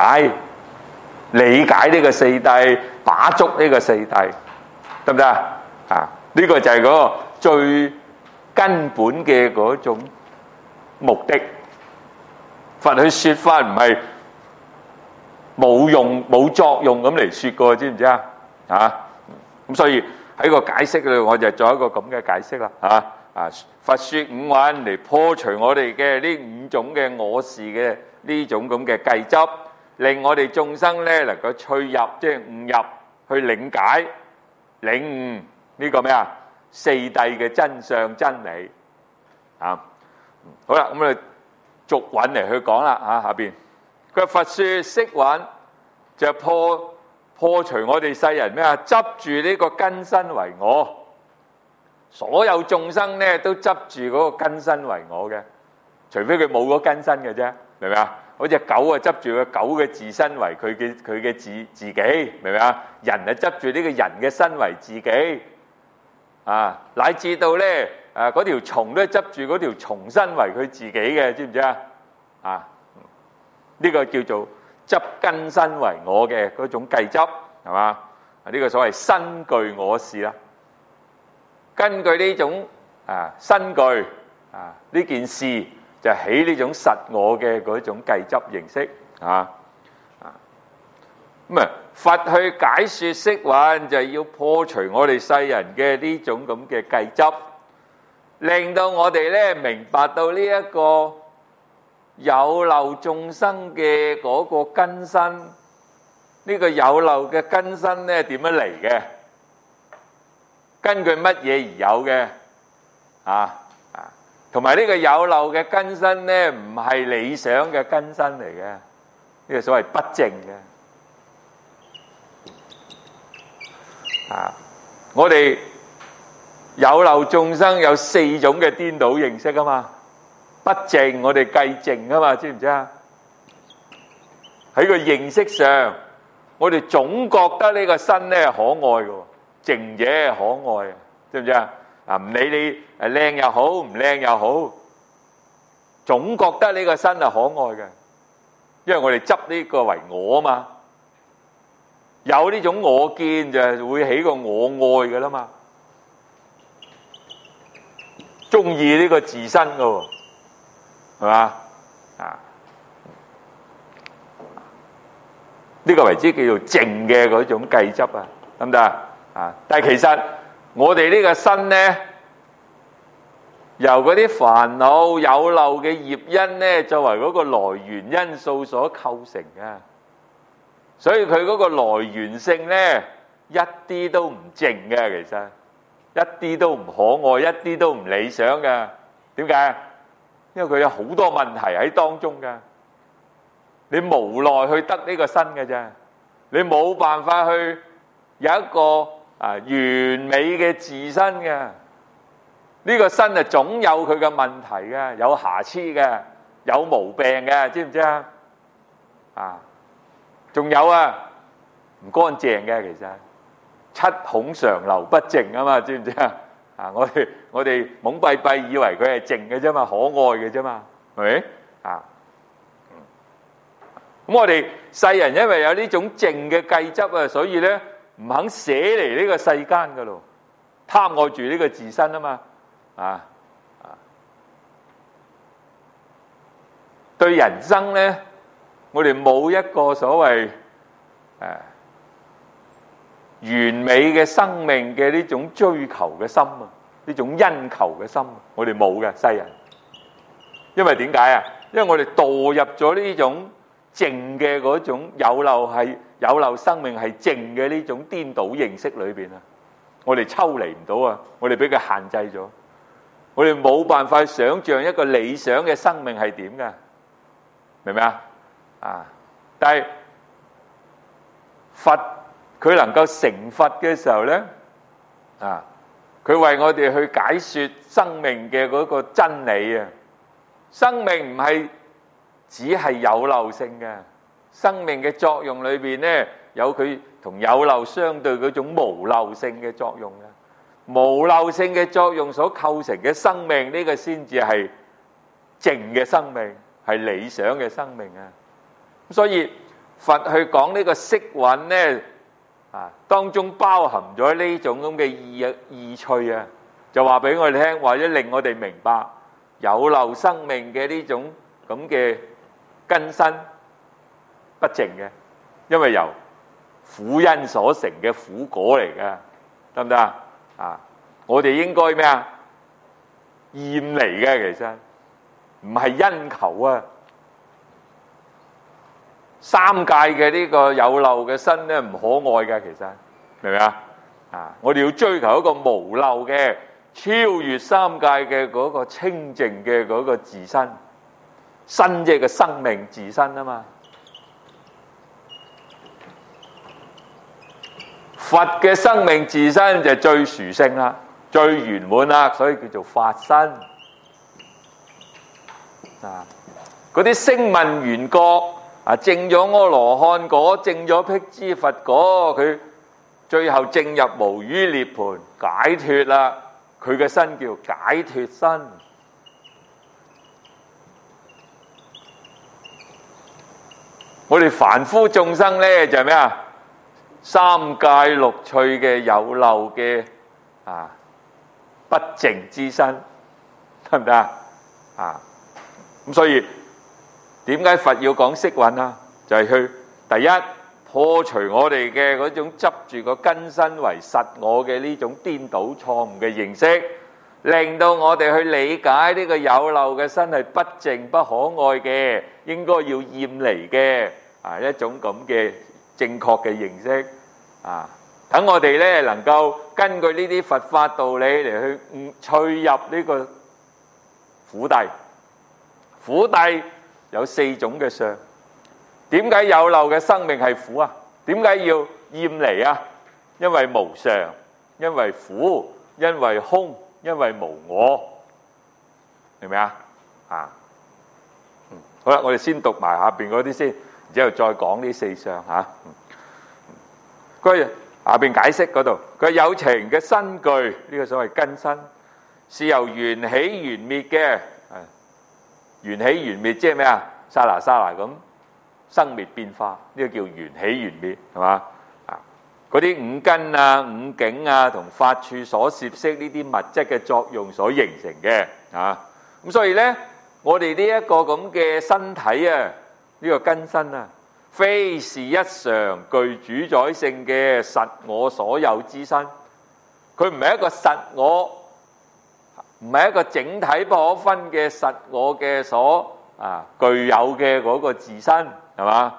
理解呢個四諦，把捉呢個四諦，得唔得啊？呢個就係嗰個最根本嘅嗰種目的。佛去說法唔係冇用冇作用咁嚟說過，知唔知啊？咁所以喺個解釋裏，我就做一個咁嘅解釋啦。佛說五蘊嚟破除我哋嘅呢五種嘅我事嘅呢種咁嘅計執，令我哋眾生咧能夠趣入，即係悟入，去理解、領悟呢個咩啊？四諦嘅真相真理。好啦，咁我哋逐蘊嚟去講啦。下邊佢佛說色蘊就破除我哋世人咩啊？執住呢個根身為我。所有眾生咧都執住嗰個根身為我嘅，除非佢冇嗰根身嘅啫，明唔明啊？好似狗啊，執住個狗嘅自身為佢嘅自己，明唔明啊？人啊，執住呢個人嘅身為自己，乃至到咧嗰條蟲都執住嗰條蟲身為佢自己嘅，知唔知啊？呢個叫做執根身為我嘅嗰種計執，係嘛？呢個所謂身具我事啦。根據呢種身具呢件事，就起呢種實我嘅嗰種計執形式。佛去解說色蘊，就係要破除我哋世人嘅呢種咁嘅計執，令到我哋咧明白到呢一個有漏眾生嘅嗰個根身，呢個有漏嘅根身咧點樣嚟嘅？根據乜嘢而有嘅？同埋呢個有漏嘅根身咧，唔係理想嘅根身嚟嘅，呢個所謂不淨嘅。我哋有漏眾生有4種嘅顛倒認識啊嘛，不淨我哋計淨啊嘛，知唔知啊？喺個認識上， 我哋總覺得呢個身咧可愛嘅，靜者可愛，知唔知啊？唔理你靚又好，唔靚又好，總覺得呢個身係可愛嘅，因為我哋執呢個為我啊嘛，有呢種我見就會起個我愛嘅啦嘛，中意呢個自身嘅喎，係嘛？呢個為之叫做靜嘅嗰種計執啊，得唔得啊？但係其實我哋呢個身呢，由嗰啲煩惱有漏嘅業因呢，作為嗰個來源因素所構成嘅，所以佢嗰個來源性呢，一啲都唔靜嘅，其實一啲都唔可愛，一啲都唔理想嘅。點解？因為佢有好多問題喺當中嘅。你無奈去得呢個身嘅啫，你冇辦法去有一個完美嘅自身嘅。呢個身啊，總有佢嘅問題嘅，有瑕疵嘅，有毛病嘅，知唔知啊？仲有唔乾淨嘅，其實七孔常流不淨啊嘛，知唔知啊？我哋懵閉閉以為佢係靜嘅啫嘛，可愛嘅啫嘛，係咪？咁我哋世人因為有呢種靜嘅計執啊，所以咧唔肯捨離呢個世間噶咯，貪愛住呢個自身啊嘛，對人生咧，我哋冇一個所謂完美嘅生命嘅呢種追求嘅心啊，呢種因求嘅心，我哋冇嘅世人。因為點解啊？因為我哋墮入咗呢種靜嘅嗰種有漏生命係靜嘅呢種顛倒認識裏邊啊，我哋抽離唔到啊，我哋俾佢限制咗，我哋冇辦法想象一個理想嘅生命係點噶，明唔明啊？但係佛佢能夠成佛嘅時候咧，佢為我哋去解說生命嘅嗰個真理啊，生命唔係只係有漏性嘅，生命嘅作用裏邊咧，有佢同有漏相對嗰種無漏性嘅作用嘅，無漏性嘅作用所構成嘅生命，呢個先至係靜嘅生命，係理想嘅生命啊！所以佛去講呢個色蘊咧，當中包含咗呢種咁嘅意趣啊，就話俾我哋聽，或者令我哋明白有漏生命嘅呢種咁嘅根身不淨嘅，因為由苦因所成嘅苦果嚟嘅，得唔得啊？我哋應該咩啊？厭離嘅，其實唔係因求啊。三界嘅呢個有漏嘅身咧，唔可愛嘅，其實明唔明啊？我哋要追求一個無漏嘅超越三界嘅嗰個清淨嘅嗰個自身，身即係個生命自身啊嘛。佛嘅生命自身就最殊勝啦，最圓滿啦，所以叫做法身。嗰啲聲聞緣覺證咗阿羅漢果，證咗辟支佛果，佢最後證入無餘涅槃解脫啦，佢嘅身叫解脫身。我哋凡夫眾生咧就係咩啊？三界六趣嘅有漏嘅不淨之身，得唔得啊？咁所以點解佛要講色蘊啊？就係去第一破除我哋嘅嗰種執住個根身為實我嘅呢種顛倒錯誤嘅認識，令到我哋去理解呢個有漏嘅身係不淨不可愛嘅，應該要厭離嘅一種咁嘅正確嘅認識等我哋咧能夠根據呢啲佛法道理嚟去趣入呢個苦諦。苦諦有4種嘅相。點解有漏嘅生命係苦啊？點解要厭離啊？因為無常，因為苦，因為空，因為無我，明唔明啊？好啦，我哋先讀埋下邊嗰啲先，然之後再講呢4相。 佢下邊解釋嗰度，佢有情嘅根據呢個所謂根身，是由緣起緣滅嘅。緣起緣滅即係咩啊？剎那剎那咁生滅變化，呢個叫緣起緣滅，係嘛？嗰啲五根啊、五境啊同法處所攝識呢啲物質嘅作用所形成嘅啊。咁所以呢，我哋呢一個咁嘅身體啊，呢個根身啊，非是一常具主宰性嘅實我所有之身，佢唔係一個實我，唔係一個整體不可分嘅實我嘅所具有嘅嗰個自身，係嘛？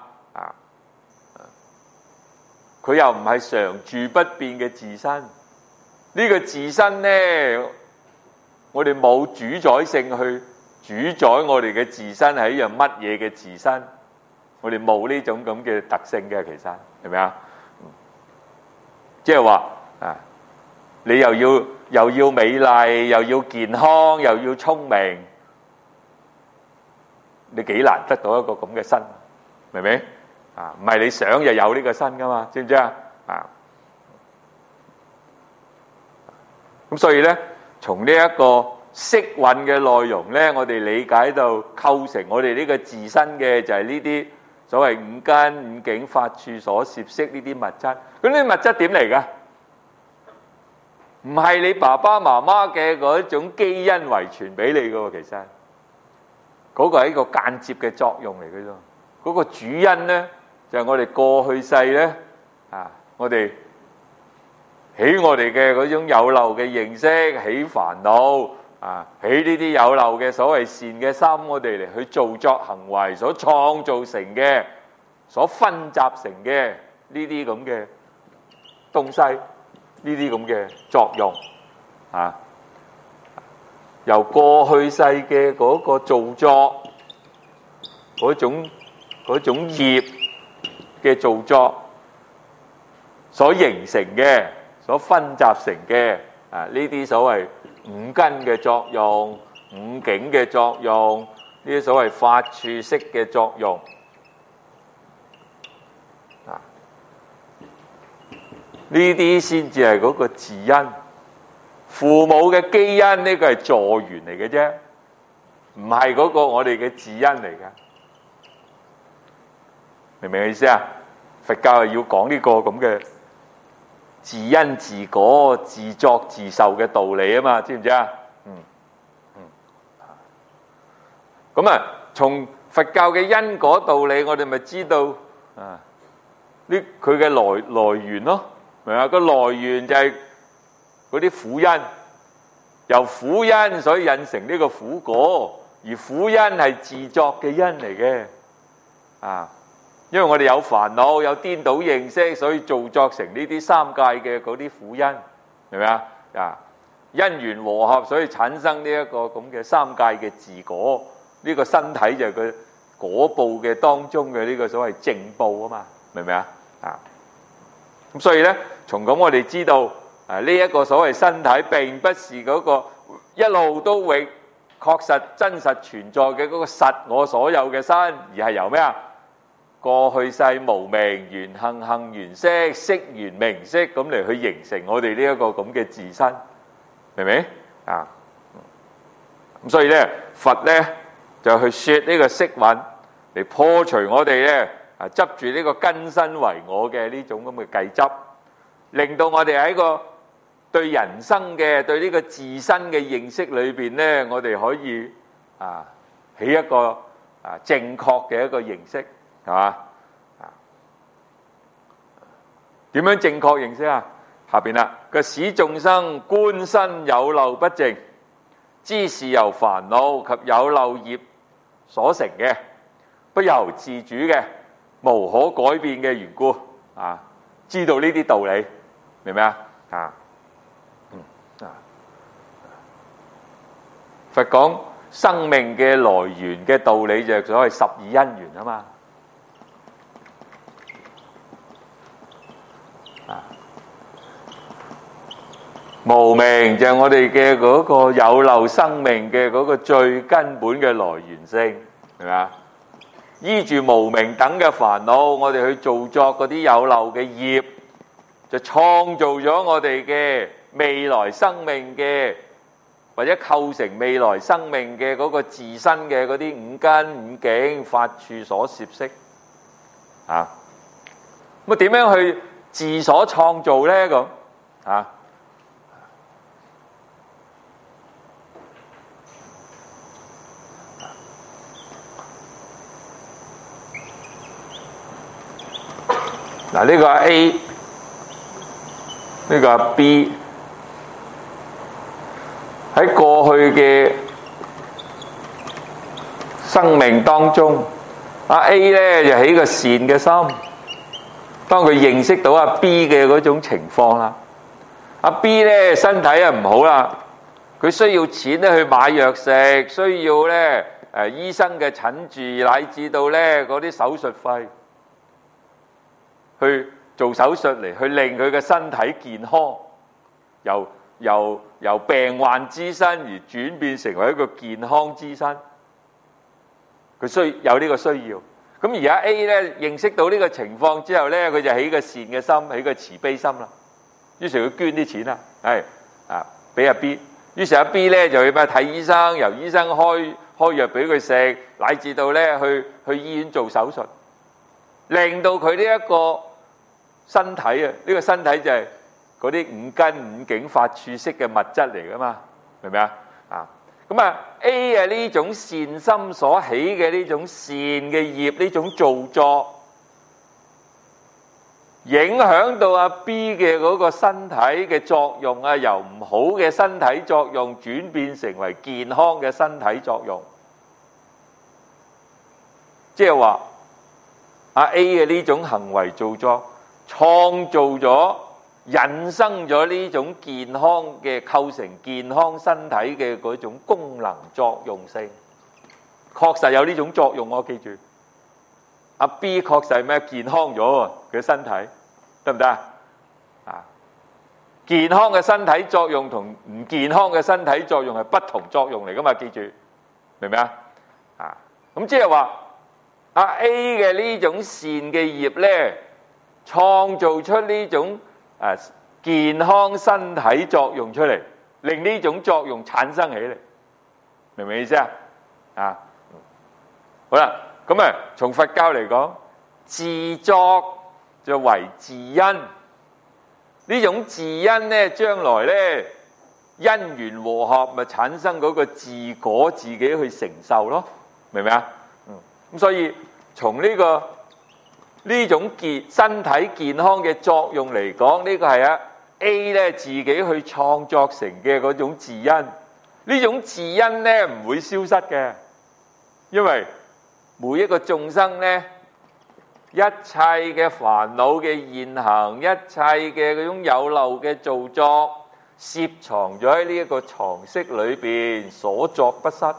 佢又唔係常住不變嘅自身，呢個自身呢，我哋冇主宰性去主宰我哋嘅自身係一樣乜嘢嘅自身，我哋冇呢種咁嘅特性嘅，其實係咪啊？即係話你又要美麗，又要健康，又要聰明，你幾難得到一個咁嘅身，明唔明？唔係你想就有呢個身噶嘛，知唔知啊？咁所以呢，從呢一個色蘊嘅內容呢，我哋理解到構成我哋呢個自身嘅就係呢啲所謂五根、五境、法處所攝識呢啲物質。咁呢啲物質點嚟噶？唔係你爸爸媽媽嘅嗰種基因遺傳俾你噶，其實嗰個係一個間接嘅作用嚟嘅啫。嗰個主因呢，就係我哋過去世呢，我哋起我哋嘅嗰種有漏嘅認識，起煩惱，起呢啲有漏嘅所謂善嘅心，我哋嚟去做作行為所創造成嘅，所分集成嘅呢啲咁嘅東西，呢啲咁嘅作用，由過去世嘅嗰個造作，嗰種業嘅造作所形成嘅，所分集成嘅呢啲所謂五根嘅作用、五境嘅作用，呢啲所謂法處識嘅作用，呢啲先至係嗰個自因。父母嘅基因呢個係助緣嚟嘅啫，唔係嗰個我哋嘅自因嚟嘅。明唔明嘅意思啊？佛教係要講呢個咁嘅自因自果、自作自受嘅道理啊嘛，知唔知啊？咁從佛教嘅因果道理，我哋咪知道呢佢嘅來源咯，明嘛？個來源就係嗰啲苦因，由苦因所以引成呢個苦果，而苦因係自作嘅因嚟嘅，因為我哋有煩惱，有顛倒認識，所以造作成呢啲三界嘅嗰啲苦因，明唔明啊？因緣和合，所以產生呢一個咁嘅三界嘅自果。呢個身體就係佢果報嘅當中嘅呢個所謂正報啊嘛，明唔明啊？咁所以呢，從咁我哋知道呢一個所謂身體並不是嗰個一路都永確實真實存在嘅嗰個實我所有嘅身，而係由咩啊？過去世無明緣行，行緣識，識緣名色咁嚟去形成我哋呢一個咁嘅自身，明唔明啊？咁所以咧，佛咧就去說呢個色蘊嚟破除我哋咧執住呢個根身為我嘅呢種咁嘅計執，令到我哋喺個對人生嘅對呢個自身嘅認識裏邊咧，我哋可以起一個正確嘅一個認識。係嘛？點樣正確認識啊？下邊啦，個使眾生觀身有漏不淨，知是由煩惱及有漏業所成嘅，不由自主嘅，無可改變嘅緣故知道呢啲道理，明唔明啊？佛講生命嘅來源嘅道理就係所謂十二因緣啊嘛。無明就係我哋嘅嗰個有漏生命嘅嗰個最根本嘅來源性，係咪啊？依住無明等嘅煩惱，我哋去造作嗰啲有漏嘅業， 就創造咗我哋嘅未來生命嘅，或者構成未來生命嘅嗰個自身嘅嗰啲五根五境法處所攝識啊。咁點樣去自所創造咧？咁啊？嗱，呢個 A， 呢個 B， 喺過去嘅生命當中，A 咧就起個善嘅心。當佢認識到B 嘅嗰種情況啦，B 咧身體唔好啦，佢需要錢咧去買藥食，需要咧醫生嘅診治，乃至到咧嗰啲手術費，去做手術嚟去令佢嘅身體健康，由病患之身而轉變成為一個健康之身，佢有呢個需要。咁而家 A 咧認識到呢個情況之後咧，佢就起個善嘅心，起個慈悲心啦。於是佢捐啲錢啦，俾阿 B。於是阿 B 咧就去睇醫生，由醫生開藥俾佢食，乃至到咧去醫院做手術，令到佢呢一個身體啊，呢個身體就係嗰啲五根五境法處識嘅物質嚟噶嘛，明唔明啊？咁A 啊呢種善心所起嘅呢種善嘅業，呢種造作，影響到阿 B 嘅嗰個身體嘅作用啊，由唔好嘅身體作用轉變成為健康嘅身體作用，即係話阿 A 嘅呢種行為造作，創造咗引生咗呢種健康嘅構成健康身體嘅嗰種功能作用性，確實有呢種作用。我記住，阿 B 確實係咩？健康咗佢身體，得唔得啊？健康嘅身體作用同唔健康嘅身體作用係不同作用嚟噶嘛？記住，明唔明啊？咁即係話阿 A 嘅呢種善嘅業咧，創造出呢種健康身體作用出嚟，令呢種作用產生起嚟，明唔明意思啊？好啦，咁從佛教嚟講，自作就為自因，呢種自因咧，將來咧因緣和合，咪產生嗰個自果，自己去承受咯，明唔明啊？咁所以從呢種身體健康嘅作用嚟講，呢個係A 咧自己去創作成嘅嗰種自因，呢種自因咧唔會消失嘅，因為每一個眾生咧，一切嘅煩惱嘅現行，一切嘅嗰種有漏嘅造作，攝藏咗喺呢一個藏識裏邊，所作不失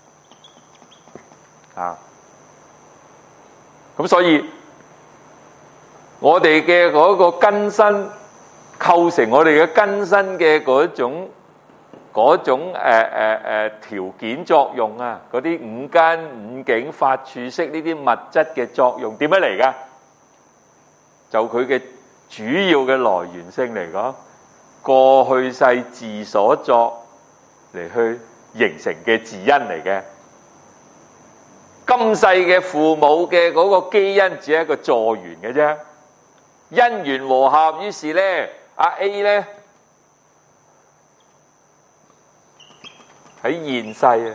咁所以我哋嘅嗰個根身構成我哋嘅根身嘅嗰種條件作用啊，嗰啲五根五境法處識呢啲物質嘅作用點樣嚟噶？就佢嘅主要嘅來源性嚟講，過去世自所作嚟去形成嘅自因嚟嘅。今世嘅父母嘅嗰個基因只係一個助緣嘅啫，因緣和合，於是咧阿 A 咧喺現世啊，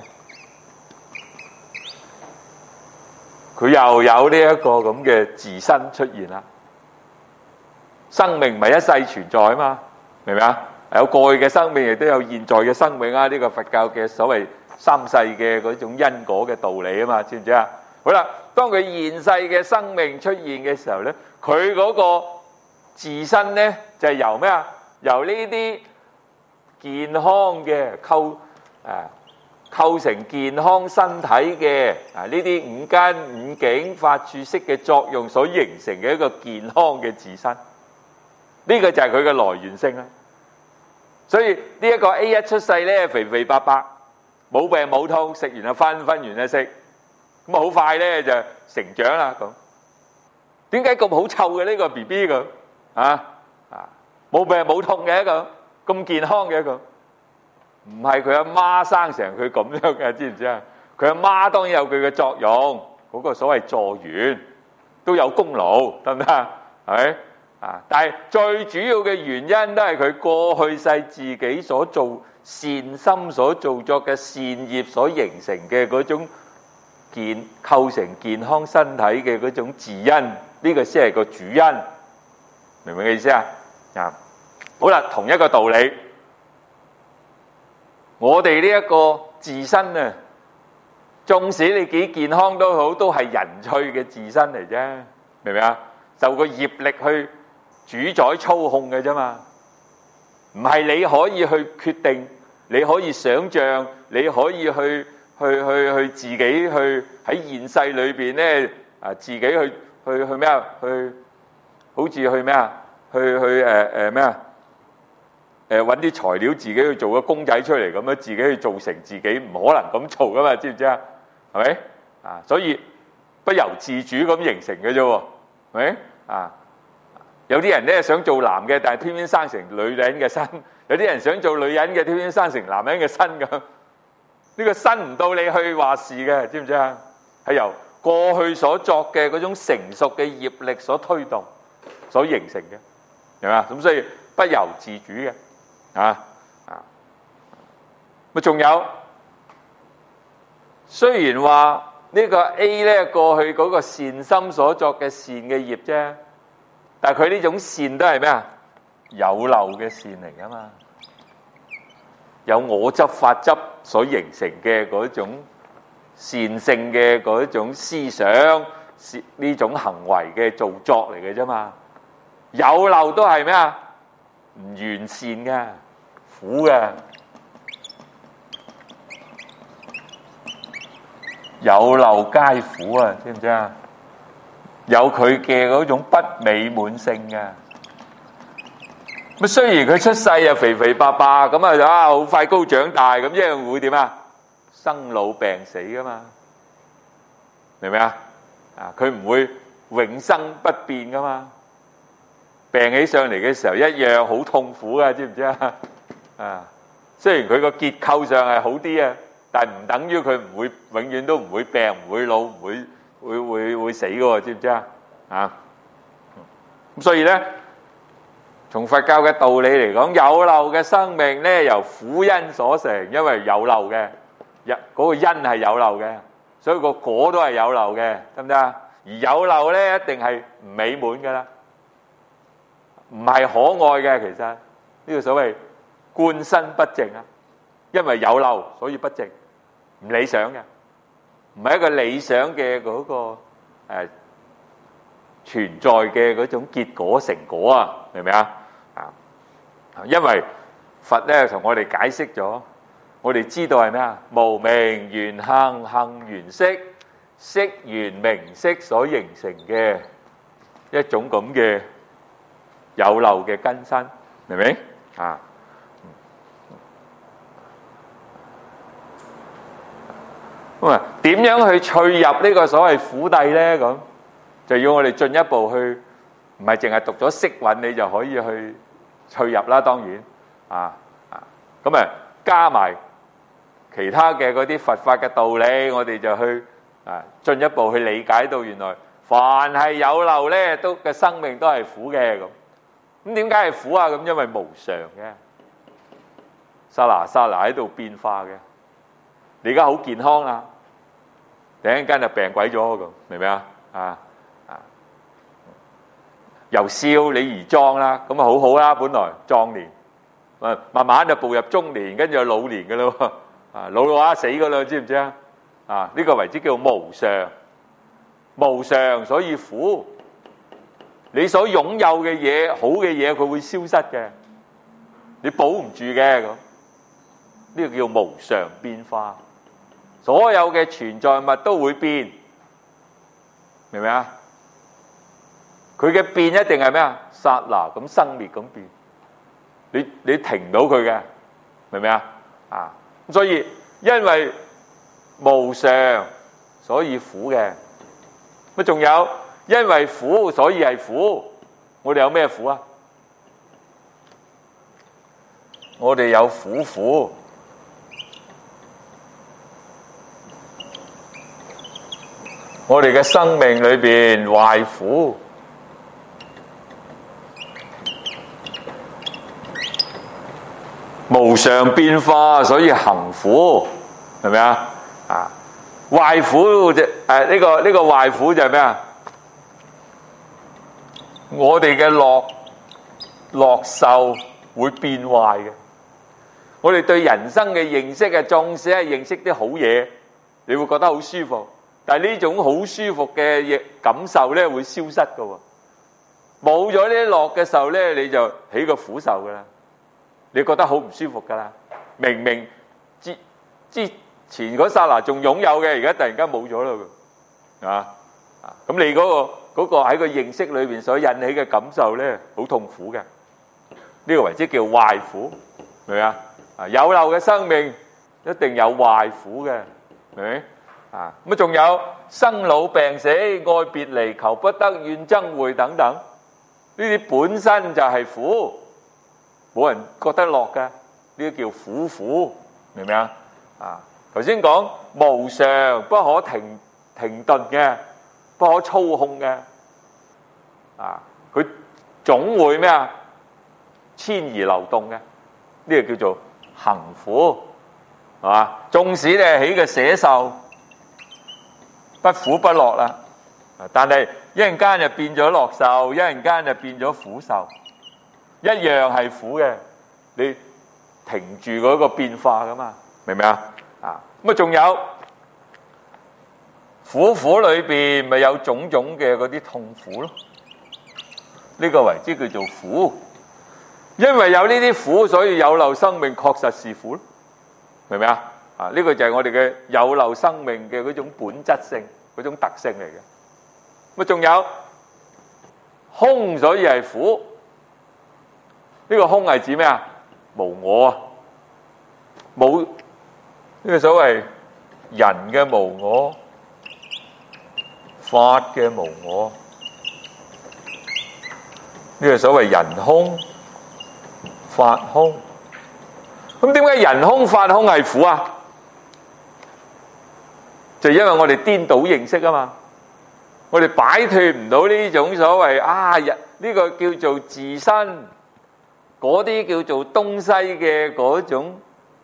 佢又有呢一個咁嘅自身出現啦。生命唔係一世存在啊嘛，明唔明啊？有過去嘅生命，亦都有現在嘅生命啊！呢個佛教嘅所謂三世嘅嗰種因果嘅道理啊嘛，知唔知啊？好啦，當佢現世嘅生命出現嘅時候咧，佢嗰個自身咧就係由咩啊？由呢啲健康嘅構成健康身體嘅呢啲五根五境法處識嘅作用所形成嘅一個健康嘅自身，呢個就係佢嘅來源性啦。所以呢一個 A 一出世咧，肥肥白白，冇病冇痛，食完就分完就食，咁啊好快咧就成長啦咁。點解咁好臭嘅呢個 BB 咁冇病冇痛嘅一個，咁健康嘅一個，唔係佢阿媽生成佢咁樣嘅，知唔知啊？佢阿媽當然有佢嘅作用，嗰個所謂助緣都有功勞，得唔得啊？係咪啊？但係最主要嘅原因都係佢過去世自己所做善心所做作嘅善業所形成嘅嗰種構成健康身體嘅嗰種自因，呢個先係個主因，明唔明嘅意思啊？啊，好啦，同一個道理，我哋呢一個自身啊，縱使你幾健康都好，都係人趣嘅自身嚟啫，明唔明啊？受個業力去主宰操控嘅啫嘛，唔係你可以去決定，你可以想像，你可以去自己去喺現世裏邊咧啊，自己去咩啊？去好似去咩啊？去咩啊？揾啲材料自己去做個公仔出嚟咁樣，自己去做成自己，唔可能咁做噶嘛，知唔知啊？係咪啊？所以不由自主咁形成嘅啫喎，係咪啊？有啲人咧想做男嘅，但係偏偏生成女人嘅身；有啲人想做女人嘅，偏偏生成男人嘅身咁。呢個身唔到你去話事嘅，知唔知啊？係由過去所作嘅嗰種成熟嘅業力所推動、所形成嘅，係嘛？咁所以不由自主嘅，咪仲有？雖然話呢個 A 咧過去嗰個善心所作嘅善嘅業啫，但係佢呢種善都係咩啊？有漏嘅善嚟噶嘛，有我執法執所形成嘅嗰種善性嘅嗰種思想，呢種行為嘅造作嚟嘅啫嘛。有漏都係咩啊？唔完善嘅，苦嘅。有漏皆苦啊，知唔知啊？有佢嘅嗰種不美滿性嘅。咁雖然佢出世又肥肥白白，咁啊好快高長大，咁一樣會點啊？生老病死噶嘛，明唔明啊？啊，佢唔會永生不變噶嘛。病起上嚟嘅時候一樣好痛苦噶，知唔知啊？啊，雖然佢個結構上係好啲啊，但係唔等於佢唔會永遠都唔會病、唔會老、唔會死噶喎，知唔知啊？啊，咁所以咧，從佛教嘅道理嚟講，有漏嘅生命咧由苦因所成，因為有漏嘅，嗰個因係有漏嘅，所以個果都係有漏嘅，得唔得啊？而有漏咧一定係唔美滿噶啦。唔係可愛嘅，其實呢個所謂觀身不淨啊，因為有漏所以不淨，唔理想嘅，唔係一個理想嘅嗰個存在嘅嗰種結果成果啊，明唔明啊？啊，因為佛咧同我哋解釋咗，我哋知道係咩啊？無明緣行，行緣識，識緣名色所形成嘅一種咁嘅有漏嘅根身，明唔明啊？咁啊，點樣去趣入呢個所謂苦諦咧？咁就要我哋進一步去，唔係淨係讀咗色蘊，你就可以去趣入啦。當然咁啊，加埋其他嘅嗰啲佛法嘅道理，我哋就去進一步去理解到原來凡係有漏咧，都嘅生命都係苦嘅咁。咁點解係苦啊？咁因為無常嘅，剎那剎那喺度變化嘅。你而家好健康啦，突然間就病鬼咗咁，明唔明啊？由少你而壯啦，咁啊好好啦，本來壯年，慢慢就步入中年，跟住就老年噶咯，老嘅話死噶啦，知唔知啊？呢個為之叫無常，無常所以苦。你所擁有嘅嘢，好嘅嘢，佢會消失嘅，你保唔住嘅咁。呢個叫無常變化，所有嘅存在物都會變，明唔明啊？佢嘅變一定係咩啊？剎那咁生滅咁變，你停唔到佢嘅，明唔明啊？咁所以因為無常，所以苦嘅。乜仲有？因為苦，所以係苦。我哋有咩苦啊？ 我哋有苦苦，我哋嘅生命裏邊壞苦，無常變化，所以行苦，係咪啊？啊，壞苦就呢個壞苦就係咩啊？我哋嘅樂受會變壞嘅。我哋對人生嘅認識啊，縱使係認識啲好嘢，你會覺得好舒服，但係呢種好舒服嘅感受咧會消失㗎喎。冇咗呢啲樂嘅時候咧，你就起個苦受㗎啦。你覺得好唔舒服㗎啦。明明之前嗰剎那仲擁有嘅，而家突然間冇咗啦，係嘛？咁你嗰個喺個認識裏邊所引起嘅感受咧，好痛苦嘅。呢個為之叫壞苦，明唔明啊？有漏嘅生命一定有壞苦嘅，明唔明？咁仲有生老病死、愛別離、求不得、怨憎會等等，呢啲本身就係苦，冇人覺得樂嘅，呢啲叫苦，明唔明啊？頭先講無常，不可停頓嘅，不可操控嘅，佢總會咩啊？遷移流動嘅，呢個叫做行苦，係嘛？縱使你起嘅捨受，不苦不樂啦，但係一陣間就變咗樂受，一陣間就變咗苦受，一樣係苦嘅。你停住嗰個變化噶嘛？明唔明啊？咁啊，仲有苦裏邊咪有種種嘅嗰啲痛苦咯？呢個為之叫做苦。因為有呢啲苦，所以有漏生命確實是苦咯，明唔明啊？呢個就係我哋嘅有漏生命嘅嗰種本質性、嗰種特性嚟嘅。咁仲有空，所以係苦。呢個空係指咩啊？無我啊，冇呢個所謂人嘅無我、法嘅無我，呢個所謂人空、法空。咁點解人空法空係苦啊？就因為我哋顛倒認識啊嘛，我哋擺脫唔到呢種所謂呢個叫做自身，嗰啲叫做東西嘅嗰種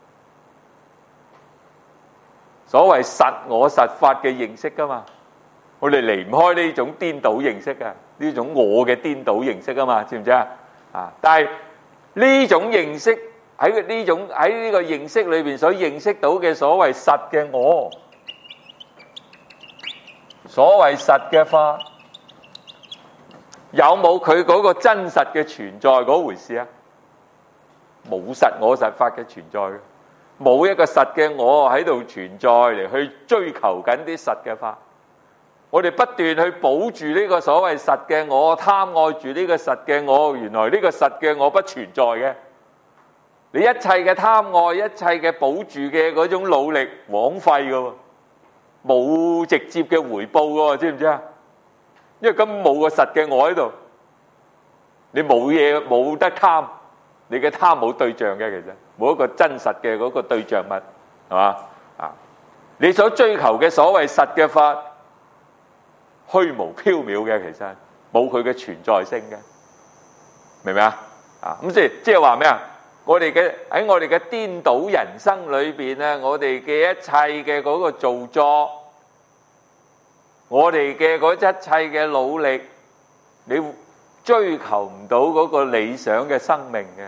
所謂實我實法嘅認識噶嘛，我哋離唔開呢種顛倒認識啊，呢種我嘅顛倒認識啊嘛，知唔知啊？但係呢種認識喺呢個認識裏邊所認識到嘅所謂實嘅我，所謂實嘅法，有冇佢嗰個真實嘅存在嗰回事啊？冇實我實法嘅存在嘅，冇一個實嘅我喺度存在嚟去追求緊啲實嘅法。我哋不斷去保住呢個所謂實嘅我，貪愛住呢個實嘅我，原來呢個實嘅我不存在嘅。你一切嘅貪愛，一切嘅保住嘅嗰種努力，枉費嘅喎，冇直接嘅回報嘅喎，知唔知啊？因為根本冇個實嘅我喺度，你冇嘢冇得貪，你嘅貪冇對象嘅，其實冇一個真實嘅嗰個對象物，係嘛？你所追求嘅所謂實嘅法，虛無縹緲嘅，其實冇佢嘅存在性嘅，明唔明啊？咁即係話咩啊？我哋嘅喺我哋嘅顛倒人生裏邊咧，我哋嘅一切嘅嗰個造作，我哋嘅嗰一切嘅努力，你追求唔到嗰個理想嘅生命嘅，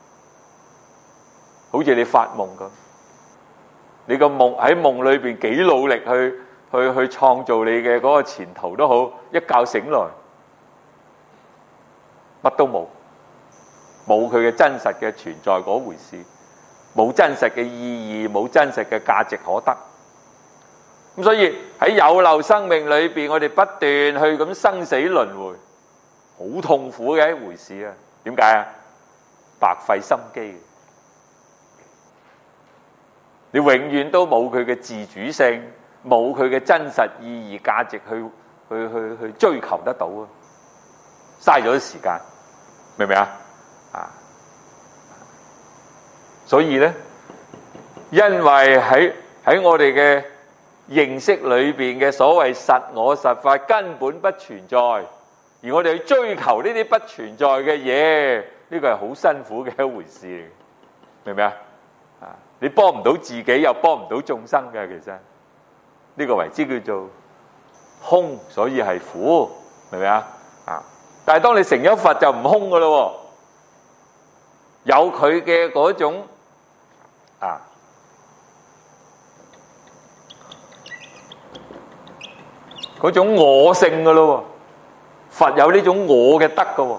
好似你發夢咁，你個夢喺夢裏邊幾努力去創造你嘅嗰個前途都好，一覺醒來乜都冇。冇佢嘅真實嘅存在嗰回事，冇真實嘅意義，冇真實嘅價值可得。咁所以喺有漏生命裏邊，我哋不斷去咁生死輪迴，好痛苦嘅一回事啊！點解啊？白費心機，你永遠都冇佢嘅自主性，冇佢嘅真實意義價值去追求得到啊！嘥咗啲時間，明唔明啊？ 所以呢，因為喺我哋嘅認識裏邊嘅所謂實我實法根本不存在，而我哋去追求呢啲不存在嘅嘢，呢個係好辛苦嘅一回事嚟，明唔明啊？你幫唔到自己，又幫唔到眾生嘅，其實呢個為之叫做空，所以係苦，明唔明啊？但係當你成咗佛就唔空噶咯，有佢嘅嗰種嗰種我性噶咯，佛有呢種我嘅德噶。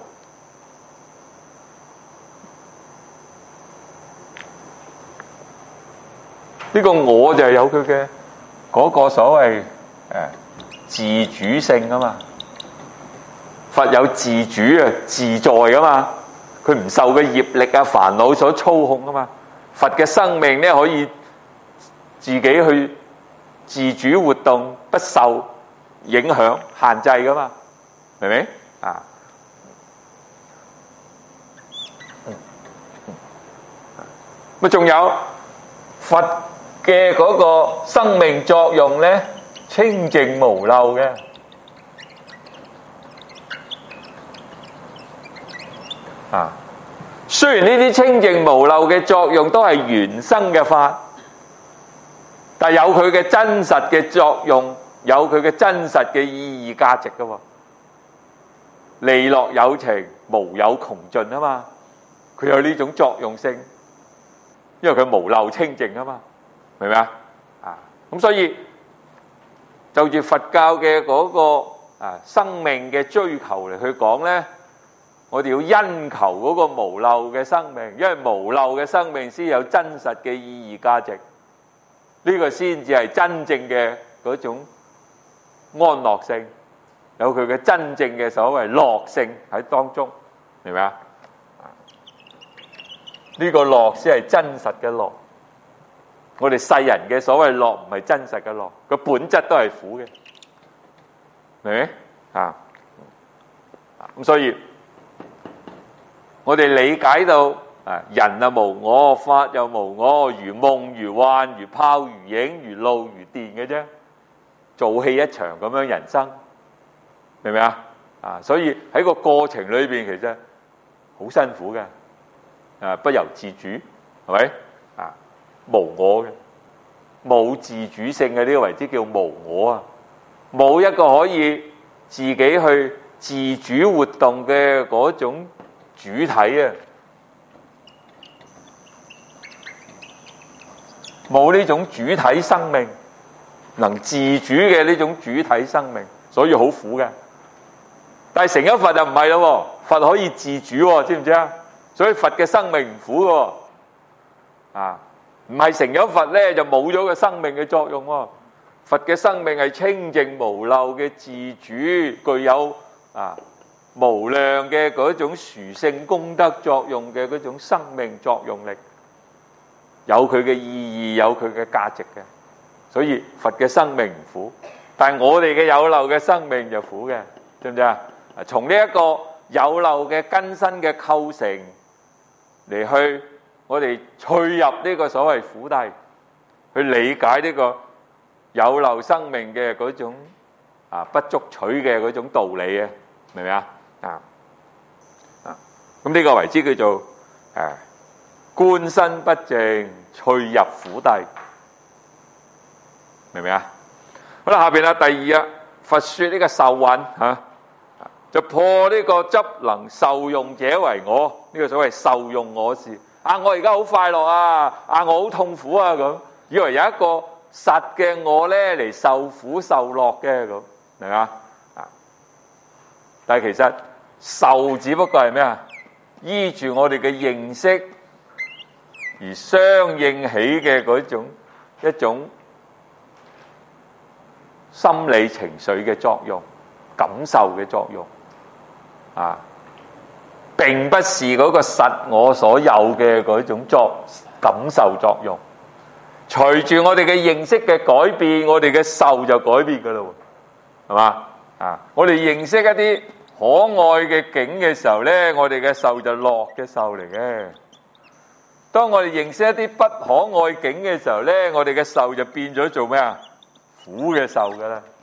呢個我就係有佢嘅嗰個所謂自主性啊嘛，佛有自主啊，自在啊嘛，佢唔受嘅業力啊、煩惱所操控啊嘛。佛嘅生命咧可以自己去自主活動，不受影響限制噶嘛，明唔明啊？咁仲有佛嘅嗰個生命作用咧，清淨無漏嘅。雖然呢啲清淨無漏嘅作用都係原生嘅法，但有佢嘅真實嘅作用，有佢嘅真實嘅意義價值噶喎。利樂有情，無有窮盡啊嘛，佢有呢種作用性，因為佢無漏清淨啊嘛。明唔明啊？咁所以就住佛教嘅嗰個生命嘅追求嚟去講咧，我哋要因求嗰個無漏嘅生命，因為無漏嘅生命先有真實嘅意義價值，呢個先至係真正嘅嗰種安樂性，有佢嘅真正嘅所謂樂性喺當中，明唔明啊？呢個樂先係真實嘅樂。我哋世人嘅所謂樂唔係真實嘅樂，個本質都係苦嘅，明唔明啊？咁所以我哋理解到人啊無我，法又無我，如夢如幻，如泡如影，如露如電嘅啫，做戲一場咁樣人生，明唔明啊？所以喺個過程裏邊其實好辛苦嘅，不由自主，係咪？無我嘅，冇自主性嘅，呢個為之叫無我啊！冇一個可以自己去自主活動嘅嗰種主體啊！冇呢種主體生命，能自主嘅呢種主體生命，所以好苦嘅。但係成咗佛就唔係咯，佛可以自主喎，知唔知啊？所以佛嘅生命唔苦嘅，唔係成咗佛咧就冇咗個生命嘅作用喎。佛嘅生命係清淨無漏嘅自主，具有無量嘅嗰種殊勝功德作用嘅嗰種生命作用力，有佢嘅意義，有佢嘅價值嘅。所以佛嘅生命唔苦，但係我哋嘅有漏嘅生命就苦嘅，知唔知啊？從呢一個有漏嘅根身嘅構成嚟去，我哋退入呢個所謂苦諦，去理解呢個有漏生命嘅嗰種不足取嘅嗰種道理啊，明唔明啊？咁呢個為之叫做觀身不淨，退入苦諦，明唔明啊？好啦，下邊第二佛說呢個受蘊就破呢個執能受用者為我，呢個所謂受用我事。我而家好快樂我好痛苦咁，以為有一個實嘅我咧嚟受苦受樂嘅咁，明嘛？但係其實受只不過係咩啊？依住我哋嘅認識而相應起嘅嗰種一種心理情緒嘅作用、感受嘅作用並不是嗰個實我所有嘅嗰種感受作用。隨住我哋嘅認識嘅改變，我哋嘅受就改變噶啦，係嘛？我哋認識一啲可愛嘅景嘅時候咧，我哋嘅受就樂嘅受嚟嘅。 當我哋認識一啲不可愛境嘅時候咧，我哋嘅受就變咗做咩啊？苦嘅受噶啦，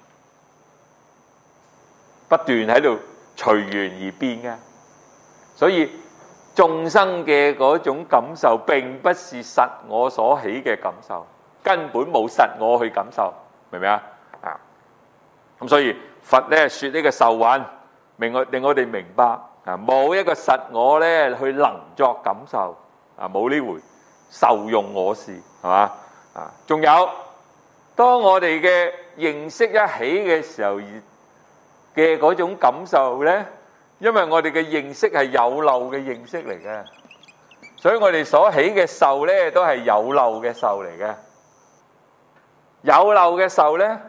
不斷喺度隨緣而變嘅。所以眾生嘅嗰種感受並不是實我所起嘅感受，根本冇實我去感受，明唔明啊？咁所以佛咧說呢個受蘊，令我哋明白啊，冇一個實我咧去能作感受啊，冇呢回受用我事，係嘛啊？仲有，當我哋嘅認識一起嘅時候嘅嗰種感受咧，因為我哋嘅認識係有漏嘅認識嚟嘅，所以我哋所起嘅受咧都係有漏嘅受嚟嘅。有漏嘅受咧，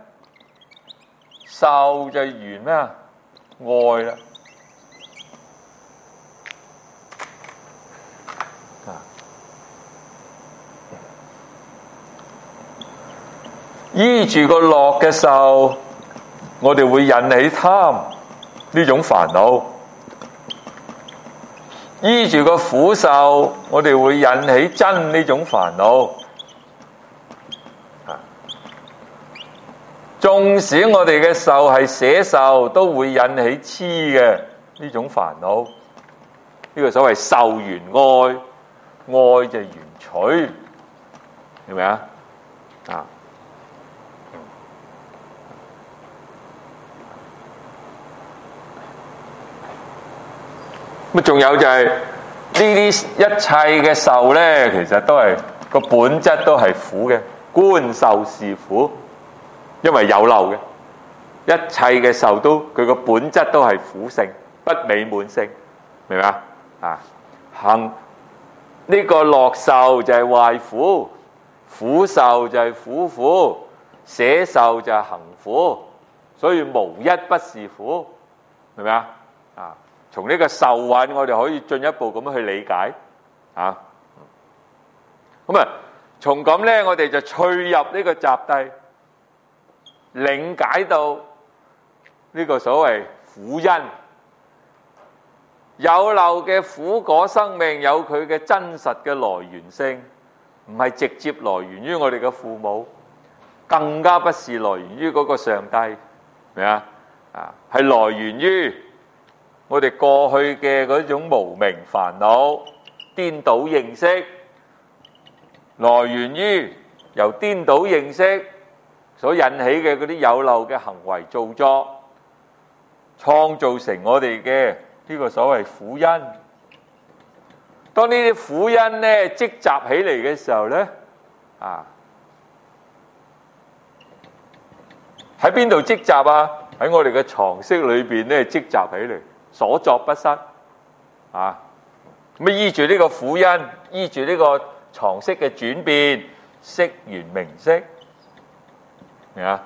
受就緣咩啊？愛啦。依住個樂嘅受，我哋會引起貪呢種煩惱；依住個苦受，我哋會引起瞋呢種煩惱。縱使我哋嘅受係捨受，都會引起癡嘅呢種煩惱。呢個所謂受緣愛，愛就緣取，明唔明啊？咁仲有就係呢啲一切嘅受咧，其實都係個本質都係苦嘅，觀受是苦，因為有漏嘅，一切嘅受都佢個本質都係苦性，不美滿性，明唔明啊？行呢個樂受就係壞苦，苦受就係苦，捨受就係行苦，所以無一不是苦，明唔明啊？從呢個受蘊，我哋可以進一步咁樣去理解啊。咁啊，從咁咧，我哋就趣入呢個集諦，領解到呢個所謂苦因。有漏嘅苦果生命有佢嘅真實嘅來源性，唔係直接來源於我哋嘅父母，更加不是來源於嗰個上帝，明啊？係來源於我哋過去嘅嗰種無明煩惱、顛倒認識，來源於由顛倒認識所引起嘅嗰啲有漏嘅行為造作，創造成我哋嘅呢個所謂苦因。當呢啲苦因咧積集起嚟嘅時候咧，喺邊度積集啊？喺我哋嘅藏識裏邊咧積集起嚟。所作不失咁依住呢個苦因，依住呢個藏識嘅轉變，識緣名色，明啊？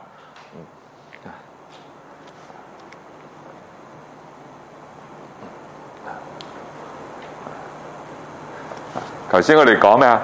頭先我哋講咩啊？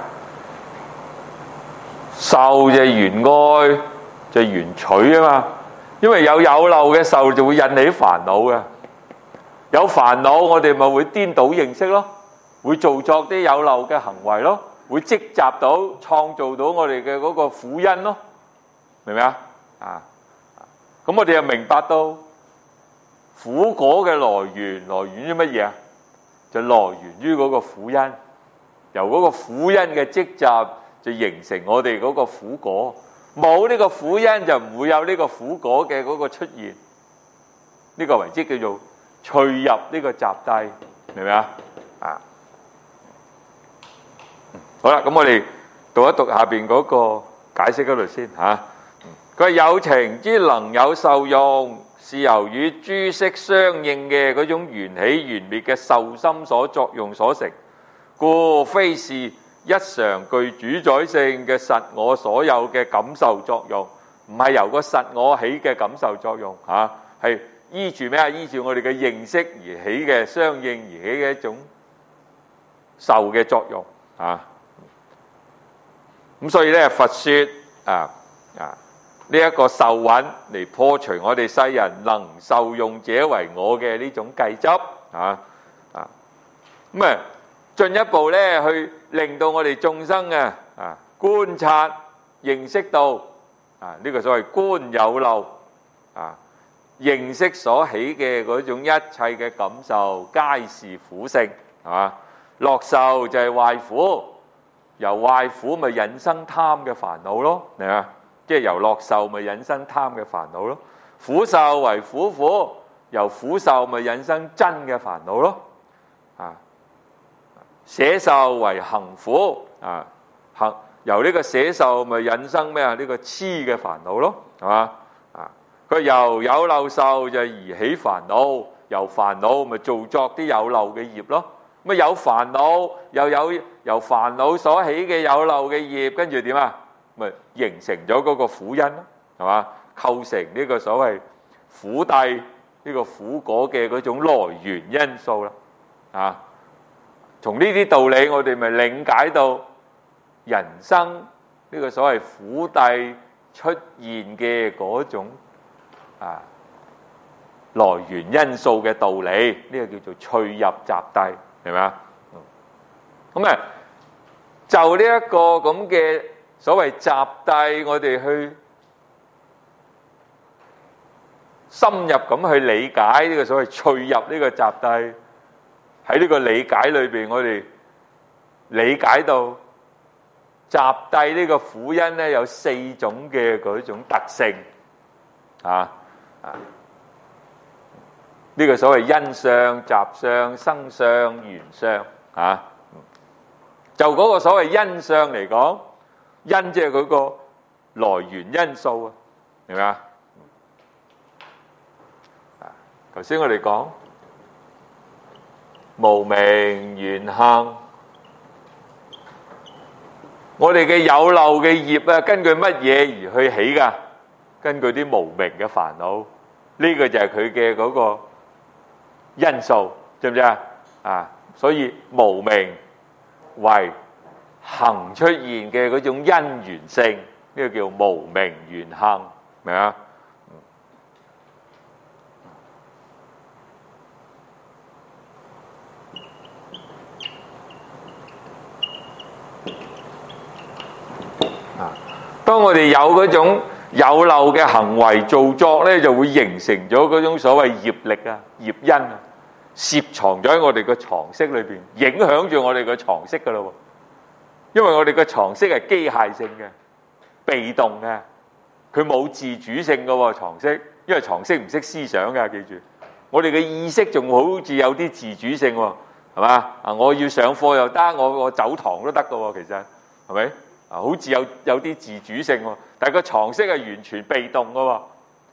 受就緣愛，就緣取啊嘛。因為有漏嘅受就會引起煩惱嘅。有煩惱，我哋咪會顛倒認識咯，會做作啲有漏嘅行為咯，會積集到創造到我哋嘅嗰個苦因咯，明唔明啊？咁我哋又明白到苦果嘅來源於乜嘢啊？就來源於嗰個苦因，由嗰個苦因嘅積集就形成我哋嗰個苦果。冇呢個苦因就唔會有呢個苦果嘅嗰個出現，呢個為之叫做趣入呢個集諦，明唔明啊？好啦，咁我哋讀一讀下邊嗰個解釋嗰度先嚇。佢話有情之能有受用，是由與諸色相應嘅嗰種緣起緣滅嘅受心所作用所成，故非是一常具主宰性嘅實我所有嘅感受作用，唔係由個實我起嘅感受作用嚇，係依住咩啊？依住我哋嘅認識而起嘅相應而起嘅一種受嘅作用啊。咁所以咧，佛說呢一個受蘊嚟破除我哋世人能受用者為我嘅呢種計執咁進一步咧去令到我哋眾生觀察認識到呢個所謂觀有漏認識所起嘅嗰種一切嘅感受，皆是苦性，係嘛？樂受就係壞苦，由壞苦咪引生貪嘅煩惱咯，係嘛？即係由樂受咪引生貪嘅煩惱咯。苦受為苦，由苦受咪引生真嘅煩惱咯。捨受為行苦，由呢個捨受咪引生咩啊？呢個痴嘅煩惱咯，係嘛？佢由有漏受就而起煩惱，由煩惱咪造作啲有漏嘅業咯。咁有煩惱，又有由煩惱所起嘅有漏嘅業，跟住點啊？咪形成咗嗰個苦因咯，係嘛？構成呢個所謂苦諦呢個苦果嘅嗰種來源因素啦。從呢啲道理，我哋咪理解到人生呢個所謂苦諦出現嘅嗰種來源因素嘅道理，呢個叫做趣入集諦，係咪啊？咁就呢一個咁嘅所謂集諦，我哋去深入咁去理解呢個所謂趣入呢個集諦。喺呢個理解裏邊，我哋理解到集諦呢個苦因咧有4種嘅嗰種特性呢個所謂因相、集相、生相、緣相就嗰個所謂因相嚟講，因即係嗰個來源因素啊，明唔明啊？頭先我哋講無明緣行，我哋嘅有漏嘅業根據乜嘢而去起噶？根據啲無明嘅煩惱，呢個就係佢嘅嗰個因素，知唔知啊？所以無明為行出現嘅嗰種因緣性，呢個叫無明緣行，明啊？當我哋有嗰種有漏嘅行為造作咧，就會形成咗嗰種所謂業力業因攝藏咗喺我哋嘅常識裏邊，影響住我哋嘅常識噶咯。因為我哋嘅常識係機械性嘅、被動嘅，佢冇自主性嘅常識，因為常識唔識思想噶，記住。我哋嘅意識仲好似有啲自主性，係嘛？我要上課又得，我走堂都得嘅，其實係咪？好似有啲自主性喎，但係個常識係完全被動嘅喎。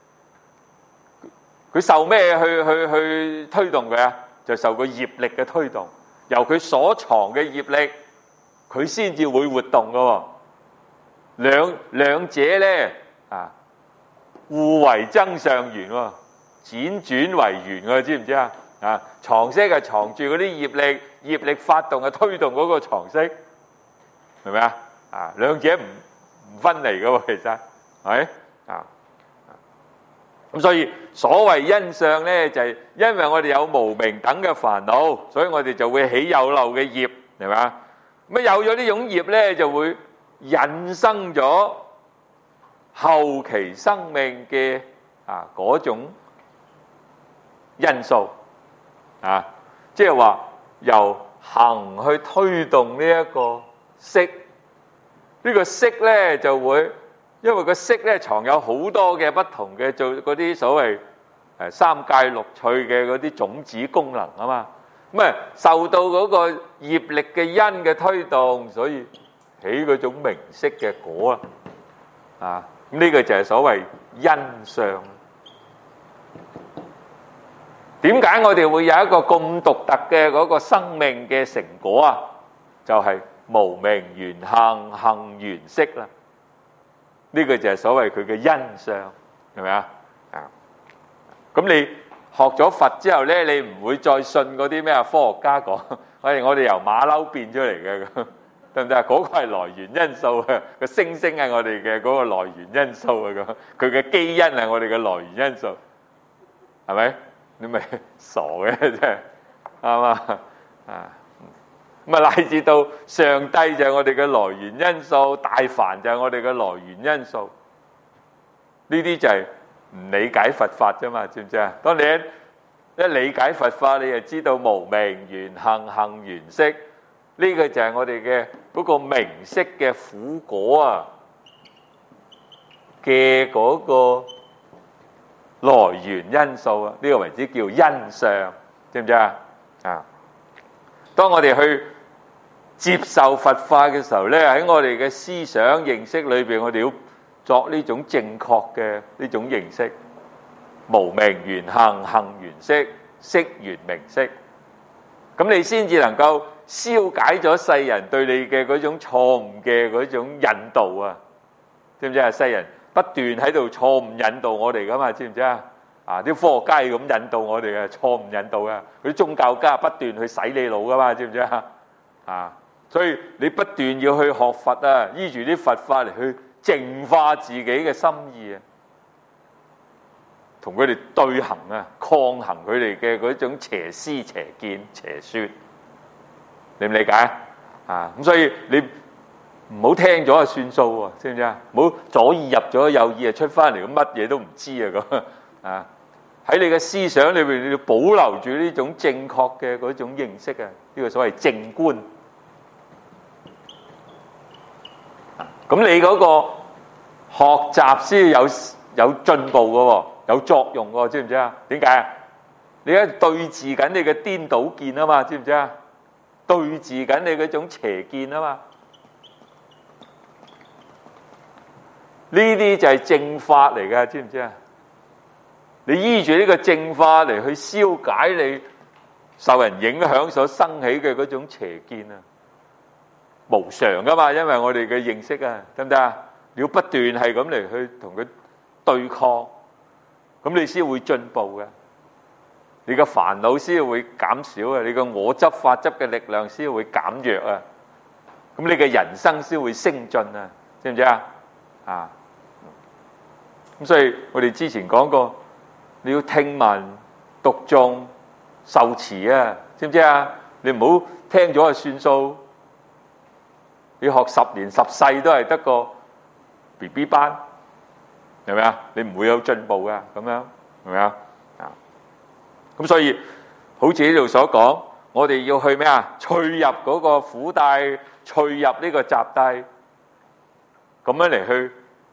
佢受咩去推動佢啊？就受個業力嘅推動，由佢所藏嘅業力，佢先至會活動嘅喎。兩者咧互為增上緣喎，輾轉為緣喎，知唔知啊？常識係藏住嗰啲業力，業力發動係推動嗰個常識，明唔明啊？兩者唔分離嘅喎，其實係咁，所以所謂因相咧，就係因為我哋有無明等嘅煩惱，所以我哋就會起有漏嘅業，係咪啊？咁有咗呢種業咧，就會引生咗後期生命嘅嗰種因素即係話由行去推動呢一個識。呢個識咧就會，因為個識咧藏有好多嘅不同嘅做嗰啲所謂三界六趣嘅嗰啲種子功能啊嘛，咁受到嗰個業力嘅因嘅推動，所以起嗰種名色嘅果咁呢個就係所謂因相。點解我哋會有一個咁獨特嘅嗰個生命嘅成果啊？就係無明緣行，行緣識啦。呢個就係所謂佢嘅因相，係咪啊？咁你學咗佛之後咧，你唔會再信嗰啲咩科學家講，我哋由馬騮變出嚟嘅，得唔得啊？嗰個係來源因素啊，個星星係我哋嘅嗰個來源因素啊，佢嘅基因係我哋嘅來源因素，係咪？你咪傻嘅真係，啱嘛？ 咁啊乃至到上帝就係我哋嘅來源因素，大梵就係我哋嘅來源因素。呢啲就係唔理解佛法啫嘛，知唔知啊？當你一理解佛法，你就知道無明緣行，行緣識，呢個就係我哋嘅嗰個名色嘅苦果啊嘅嗰個來源因素啊，呢個為之叫因相，知唔知啊？啊！當我哋去接受佛法嘅時候咧，喺我哋嘅思想認識裏邊，我哋要作呢種正確嘅呢種認識。無明緣行，行緣識，識緣名色，咁你先至能夠消解咗世人對你嘅嗰種錯誤嘅嗰種引導啊！知唔知啊？世人不斷喺度錯誤引導我哋噶嘛？知唔知啊？啊！啲科學家係咁引導我哋嘅，錯誤引導啊！嗰啲宗教家不斷去洗你腦噶嘛？知唔知啊？啊！所以你不斷要去學佛啊，依住啲佛法嚟去淨化自己嘅心意啊！同佢哋對行啊，抗衡佢哋嘅嗰種邪思、邪見、邪說，你唔理解啊？咁所以你唔好聽咗就算數喎，知唔知啊？唔好左耳入咗右耳啊出翻嚟，咁乜嘢都唔知啊咁啊！喺你嘅思想裏邊，你要保留住呢種正確嘅嗰種認識啊！呢個所謂正觀。咁你嗰個學習先有進步嘅喎。有作用喎，知唔知啊？點解啊？你而家對峙緊你嘅顛倒見啊嘛，知唔知啊？對峙緊你嗰種邪見啊嘛，呢啲就係正法嚟㗎，知唔知啊？你依住呢個正法嚟去消解你受人影響所生起嘅嗰種邪見啊，無常㗎嘛，因為我哋嘅認識啊，得唔得啊？你要不斷係咁嚟去同佢對抗。咁你先會進步嘅，你個煩惱先會減少啊，你個我執法執嘅力量先會減弱啊，咁你嘅人生先會升進啊，知唔知啊？啊，咁所以我哋之前講過，你要聽聞、讀誦、受持啊，知唔知啊？你唔好聽咗就算數，你學10年10世都係得個 BB 班。係咪啊？你唔會有進步噶，咁樣係咪啊？啊！咁所以好似呢度所講，我哋要去咩啊？趣入嗰個苦諦，趣入呢個集諦，咁樣嚟去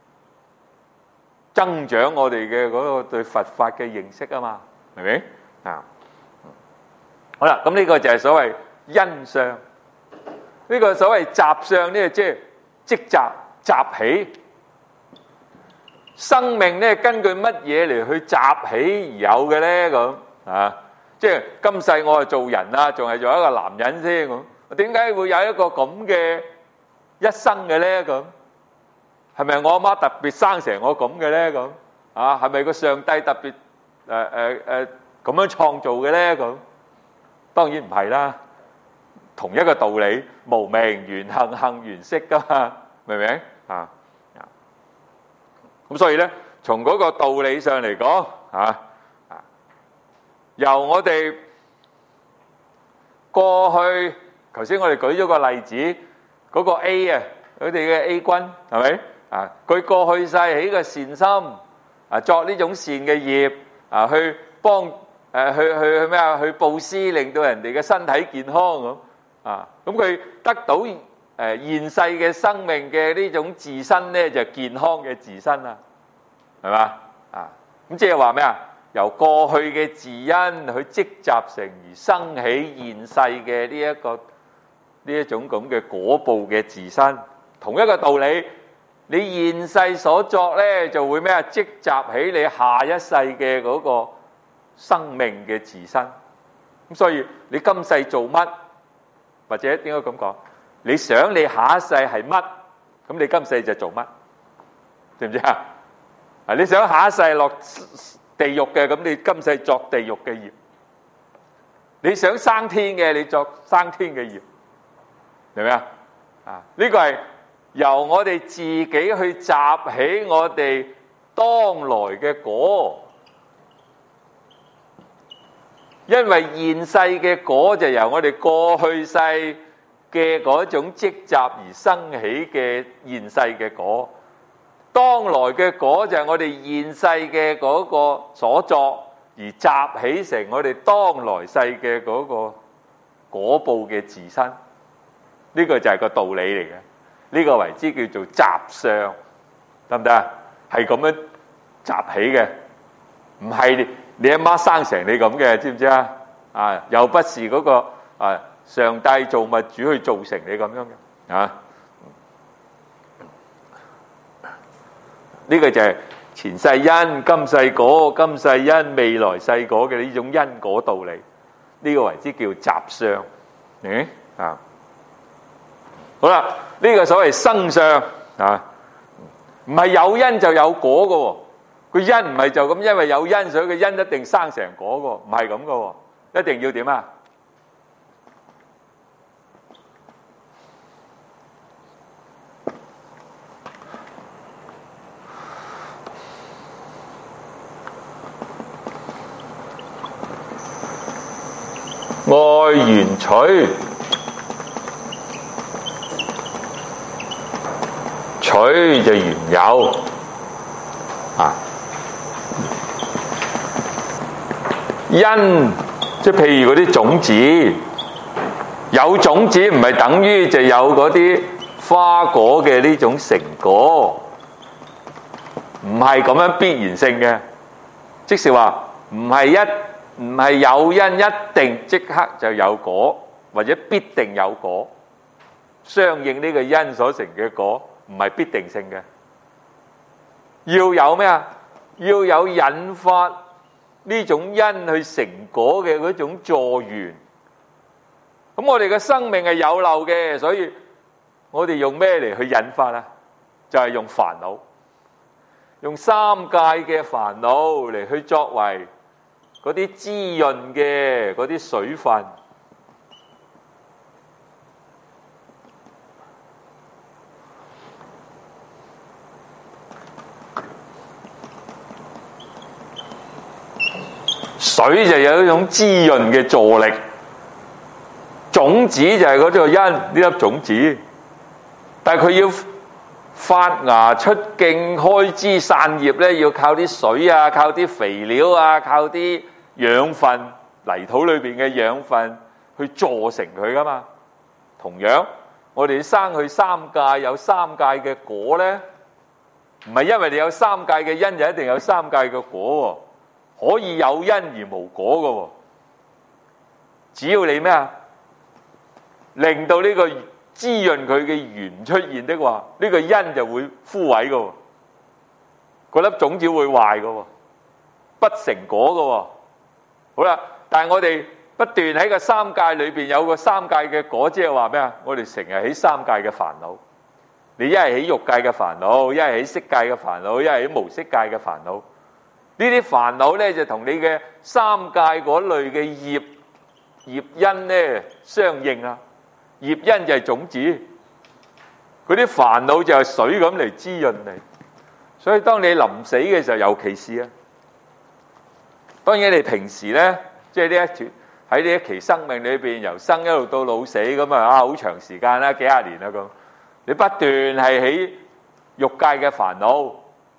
增長我哋嘅嗰個對佛法嘅認識啊嘛，係咪啊？好啦，咁呢個就係所謂因相，呢個所謂集相呢，即係積集集起。生命咧，根據乜嘢嚟去集起而有嘅咧？咁啊，即係今世我係做人啊，仲係做一個男人先咁。點解會有一個咁嘅一生嘅咧？咁係咪我阿媽特別生成我咁嘅咧？咁啊，係咪個上帝特別咁樣創造嘅咧？咁當然唔係啦，同一個道理，無明緣行，行緣識噶嘛，明唔明啊？咁所以咧，從嗰個道理上嚟講，由我哋過去，頭先我哋舉咗個例子，嗰個 A 啊，佢哋嘅 A 君係咪啊？佢過去世起個善心啊，作呢種善嘅業啊，去幫去咩啊？去布施，令到人哋嘅身體健康咁啊。咁佢得到現世嘅生命嘅呢種自身咧，就健康嘅自身啊，係嘛啊？咁即係話咩啊？由過去嘅自因去積集成而生起現世嘅呢一種咁嘅果報嘅自身，同一個道理，你現世所作咧就會咩啊？積集起你下一世嘅嗰個生命嘅自身。咁所以你今世做乜，或者應該咁講，你想你下一世係乜，咁你今世就做乜，知唔知啊？啊，你想下一世落地獄嘅，咁你今世作地獄嘅業；你想生天嘅，你作生天嘅業，明唔明啊？啊，呢個係由我哋自己去集起我哋當來嘅果，因為現世嘅果就由我哋過去世嘅嗰種積集而生起嘅現世嘅果，當來嘅果就係我哋現世嘅嗰個所作而集起成我哋當來世嘅嗰個果報嘅自身，呢個就係個道理嚟嘅，呢個為之叫做集相，得唔得啊？係咁樣集起嘅，唔係你阿媽生成你咁嘅，知唔知啊？啊，又不是嗰個上帝造物主去造成你咁樣嘅啊。呢個就係前世因、今世果、今世因、未來世果嘅呢種因果道理。呢個為之叫集相。好啦，呢個所謂生相啊，唔係有因就有果嘅喎。個因唔係就咁，因為有因，所以個因一定生成果嘅，唔係咁嘅喎。一定要點啊？愛緣取，取就緣有啊。因即係譬如嗰啲種子，有種子唔係等於就有嗰啲花果嘅呢種成果，唔係咁樣必然性嘅。即是話唔係有因一定即刻就有果，或者必定有果，相應呢個因所成嘅果唔係必定性嘅。要有咩啊？要有引發呢種因去成果嘅嗰種助緣。咁我哋嘅生命係有漏嘅，所以我哋用咩嚟去引發啊？就係用煩惱，用三界嘅煩惱嚟去作為嗰啲滋潤嘅嗰啲水分。水就有一種滋潤嘅助力，種子就係嗰個因，呢粒種子，但係佢要發芽出莖開枝散葉咧，要靠啲水啊，靠啲肥料啊，靠啲養分，泥土裏邊嘅養分去助成佢噶嘛。同樣，我哋生去三界有三界嘅果咧，唔係因為你有三界嘅因就一定有三界嘅果喎。可以有因而無果嘅喎，只要你咩啊，令到呢個滋潤佢嘅緣出現的話，呢個因就會枯萎嘅喎，嗰粒種子會壞嘅喎，不成果嘅喎。好啦，但係我哋不斷喺個三界裏邊有個三界嘅果，即係話咩啊？我哋成日喺三界嘅煩惱，你一係喺欲界嘅煩惱，一係喺色界嘅煩惱，一係喺無色界嘅煩惱。呢啲煩惱咧就同你嘅三界嗰類嘅業因咧相應啦。業因就係種子，嗰啲煩惱就係水咁嚟滋潤你。所以當你臨死嘅時候，尤其是啊，當然你平時咧，即係呢一段喺呢一期生命裏邊，由生一路到老死咁啊，好長時間啦，幾廿年啦咁，你不斷係喺欲界嘅煩惱。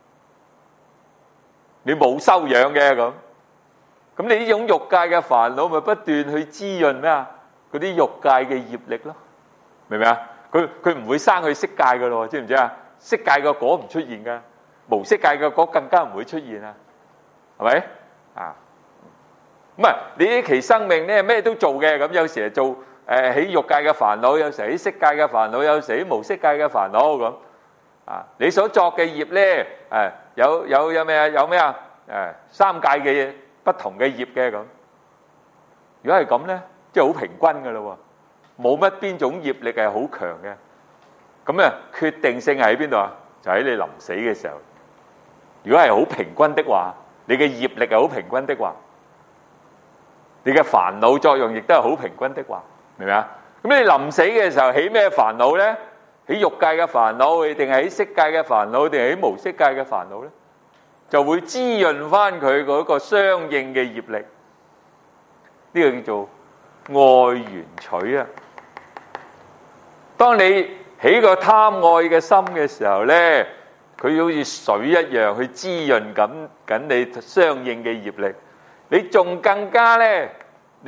你冇修養嘅咁你呢種欲界嘅煩惱咪不斷去滋潤咩啊？嗰啲欲界嘅業力咯，明唔明啊？佢唔會生去色界噶咯，知唔知啊？色界嘅果唔出現噶，無色界嘅果更加唔會出現啊，係咪啊？咁啊，你呢期生命咧咩都做嘅，咁有時係做喺欲界嘅煩惱，有時喺色界嘅煩惱，有時喺無色界嘅煩惱咁。啊！你所作嘅業咧，有咩啊？有咩啊？三界嘅不同嘅業嘅咁。如果係咁咧，即係好平均噶咯喎，冇乜邊種業力係好強嘅。咁啊，決定性係喺邊度啊？就喺你臨死嘅時候。如果係好平均的話，你嘅業力係好平均的話，你嘅煩惱作用亦都係好平均的話，明唔明啊？咁你臨死嘅時候起咩煩惱咧？喺欲界嘅煩惱，定係喺色界嘅煩惱，定係喺無色界嘅煩惱咧？就會滋潤翻佢嗰個相應嘅業力。呢個叫做愛緣取啊！ 當你起個貪愛嘅心嘅時候咧，佢好似水一樣去滋潤緊你相應嘅業力。你仲更加咧，你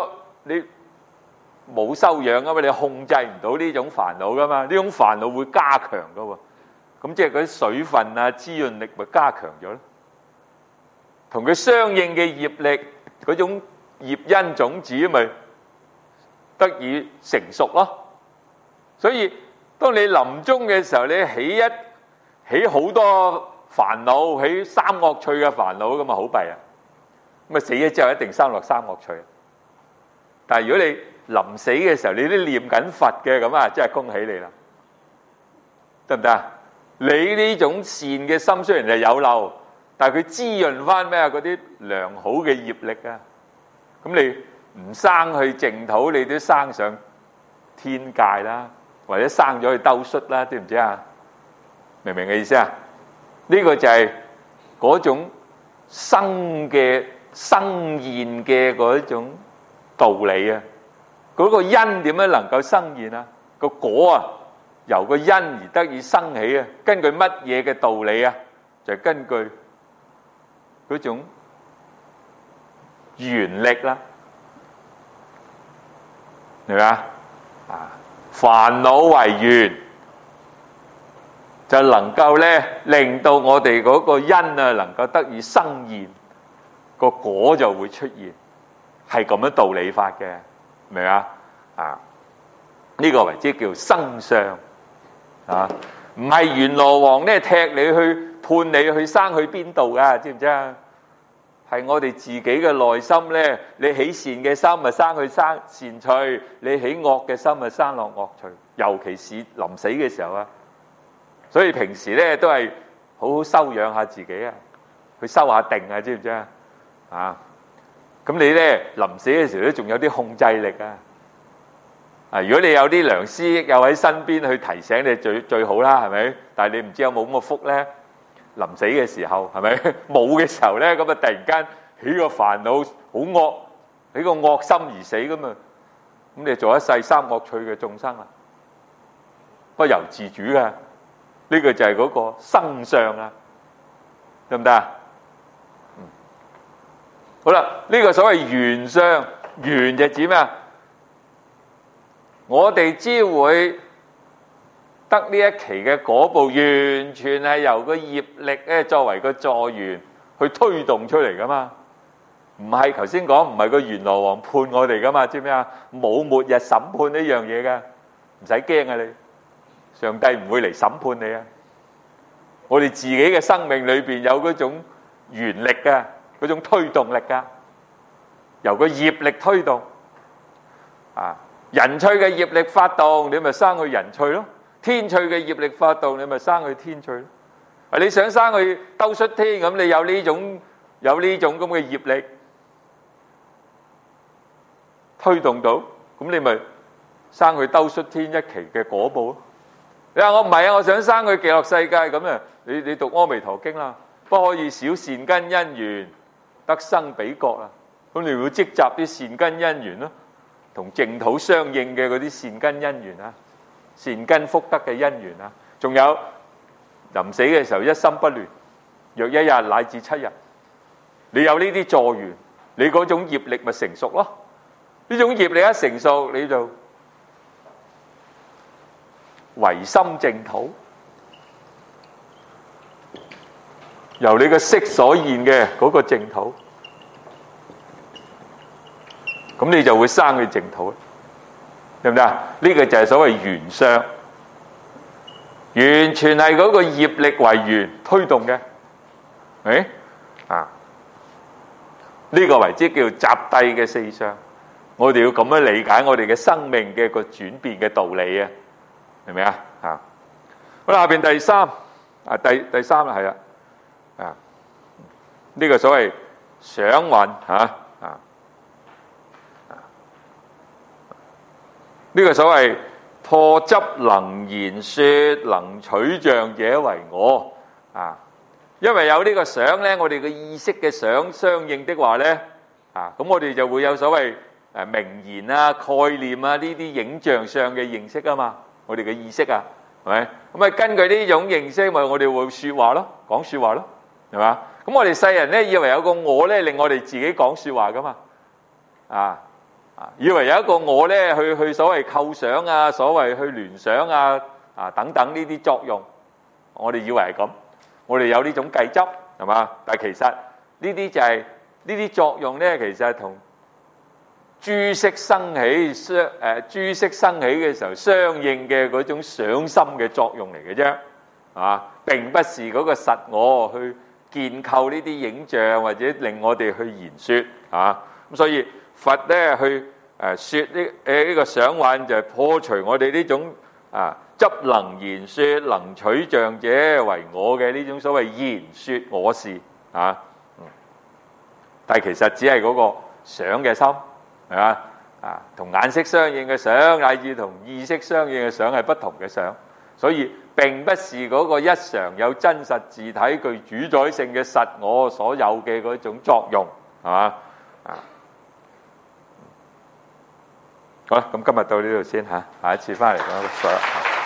冇修養啊嘛，你控制唔到呢種煩惱噶嘛，呢種煩惱會加強噶喎。咁即係嗰啲水分啊、滋潤力咪加強咗咯。同佢相應嘅業力嗰種業因種子咪得以成熟咯。所以當你臨終嘅時候，你起好多煩惱，起三惡趣嘅煩惱，咁啊好弊啊！咁啊死咗之後一定生落三惡趣。但係如果你臨死嘅時候，你都念緊佛嘅，咁啊真係恭喜你啦，得唔得啊？你呢種善嘅心雖然係有漏，但係佢滋潤翻咩啊？嗰啲良好嘅業力啊！咁你唔生去淨土，你都生上天界啦，或者生咗去兜率啦，知唔知啊？明唔明嘅意思啊？呢個就係嗰種生現嘅嗰種道理啊！嗰個因點樣能夠生現啊？個果啊，由個因而得以生起啊！根據乜嘢嘅道理啊？就係根據嗰種緣力啦，明唔明啊？煩惱為緣，就能夠咧令到我哋嗰個因啊能夠得以生現，個果就會出現，係咁樣道理法嘅，明啊？呢個為之叫生相啊，唔係閻羅王咧踢你去判你去生去邊度噶，知唔知啊？係我哋自己嘅內心咧，你起善嘅心咪生去生善趣，你起惡嘅心咪生落惡趣，尤其是臨死嘅時候啊！所以平時咧都係好好修養下自己啊，去修下定啊，知唔知啊？咁你咧臨死嘅時候咧，仲有啲控制力啊！如果你有啲良師益友喺身邊去提醒你最好啦，係咪？但係你唔知有冇咁嘅福咧？臨死嘅時候係咪冇嘅時候咧？咁啊突然間起個煩惱好惡，起個惡心而死咁啊！咁你做一世三惡趣嘅眾生啊，不由自主噶。呢個就係嗰個生相啊，得唔得啊？好啦，呢個所謂緣相，緣就指咩啊？我哋只會得呢一期嘅果報，完全係由個業力咧作為個助緣去推動出嚟噶嘛，唔係頭先講唔係個閻羅王判我哋噶嘛，知咩啊？冇末日審判呢樣嘢噶，唔使驚啊你，上帝唔會嚟審判你啊！我哋自己嘅生命裏邊有嗰種緣力啊，嗰種推動力啊，由個業力推動啊。人趣嘅業力發動，你咪生去人趣咯；天趣嘅業力發動，你咪生去天趣咯。你想生去兜率天，咁你有呢種咁嘅業力推動到，咁你咪生去兜率天一期嘅果報咯。你話我唔係啊，我想生去極樂世界，咁啊，你讀阿彌陀經啦，不可以少善根因緣得生彼國啦。咁你會積集啲善根因緣咯。同淨土相應嘅嗰啲善根因緣啊，善根福德嘅因緣啊，仲有臨死嘅時候一心不亂，約1日乃至7日，你有呢啲助緣，你嗰種業力咪成熟咯。呢種業力一成熟，你就唯心淨土，由你嘅色所現嘅嗰個淨土。咁你就會生去淨土，得唔得啊？呢個就係所謂緣相，完全係嗰個業力為緣推動嘅，呢個為之叫集諦嘅四相。我哋要咁樣理解我哋嘅生命嘅個轉變嘅道理啊，明唔明啊？好啦，下邊第三啦，係啦，呢個所謂想蘊呢個所謂破執能言說能取像者為我啊，因為有呢個想咧，我哋嘅意識嘅想相應的話咧咁我哋就會有所謂名言啊、概念啊呢啲影像上嘅認識啊嘛， 我哋嘅意識啊，係咪？咁啊，根據呢種認識，咪我哋會説話咯，講説話咯，係嘛？咁我哋世人咧，以為有個我咧，令我哋自己講説話噶嘛，以為有一個我咧，去所謂構想啊，所謂去聯想啊，等等呢啲作用，我哋以為係咁，我哋有呢種計執，係嘛？但係其實呢啲就係呢啲作用咧，其實係同諸色生起諸色生起嘅時候相應嘅嗰種想心嘅作用嚟嘅啫，並不是嗰個實我去建構呢啲影像或者令我哋去言說，咁所以佛咧去說呢個想幻就係破除我哋呢種執能言說能取象者為我嘅呢種所謂言說我是，但係其實只係嗰個想嘅心，係嘛？同眼色相應嘅想，乃至同意識相應嘅想係不同嘅想，所以並不是嗰個一常有真實自體具主宰性嘅實我所有嘅嗰種作用，係嘛？好啦，咁今日到呢度先嚇，下一次翻嚟講。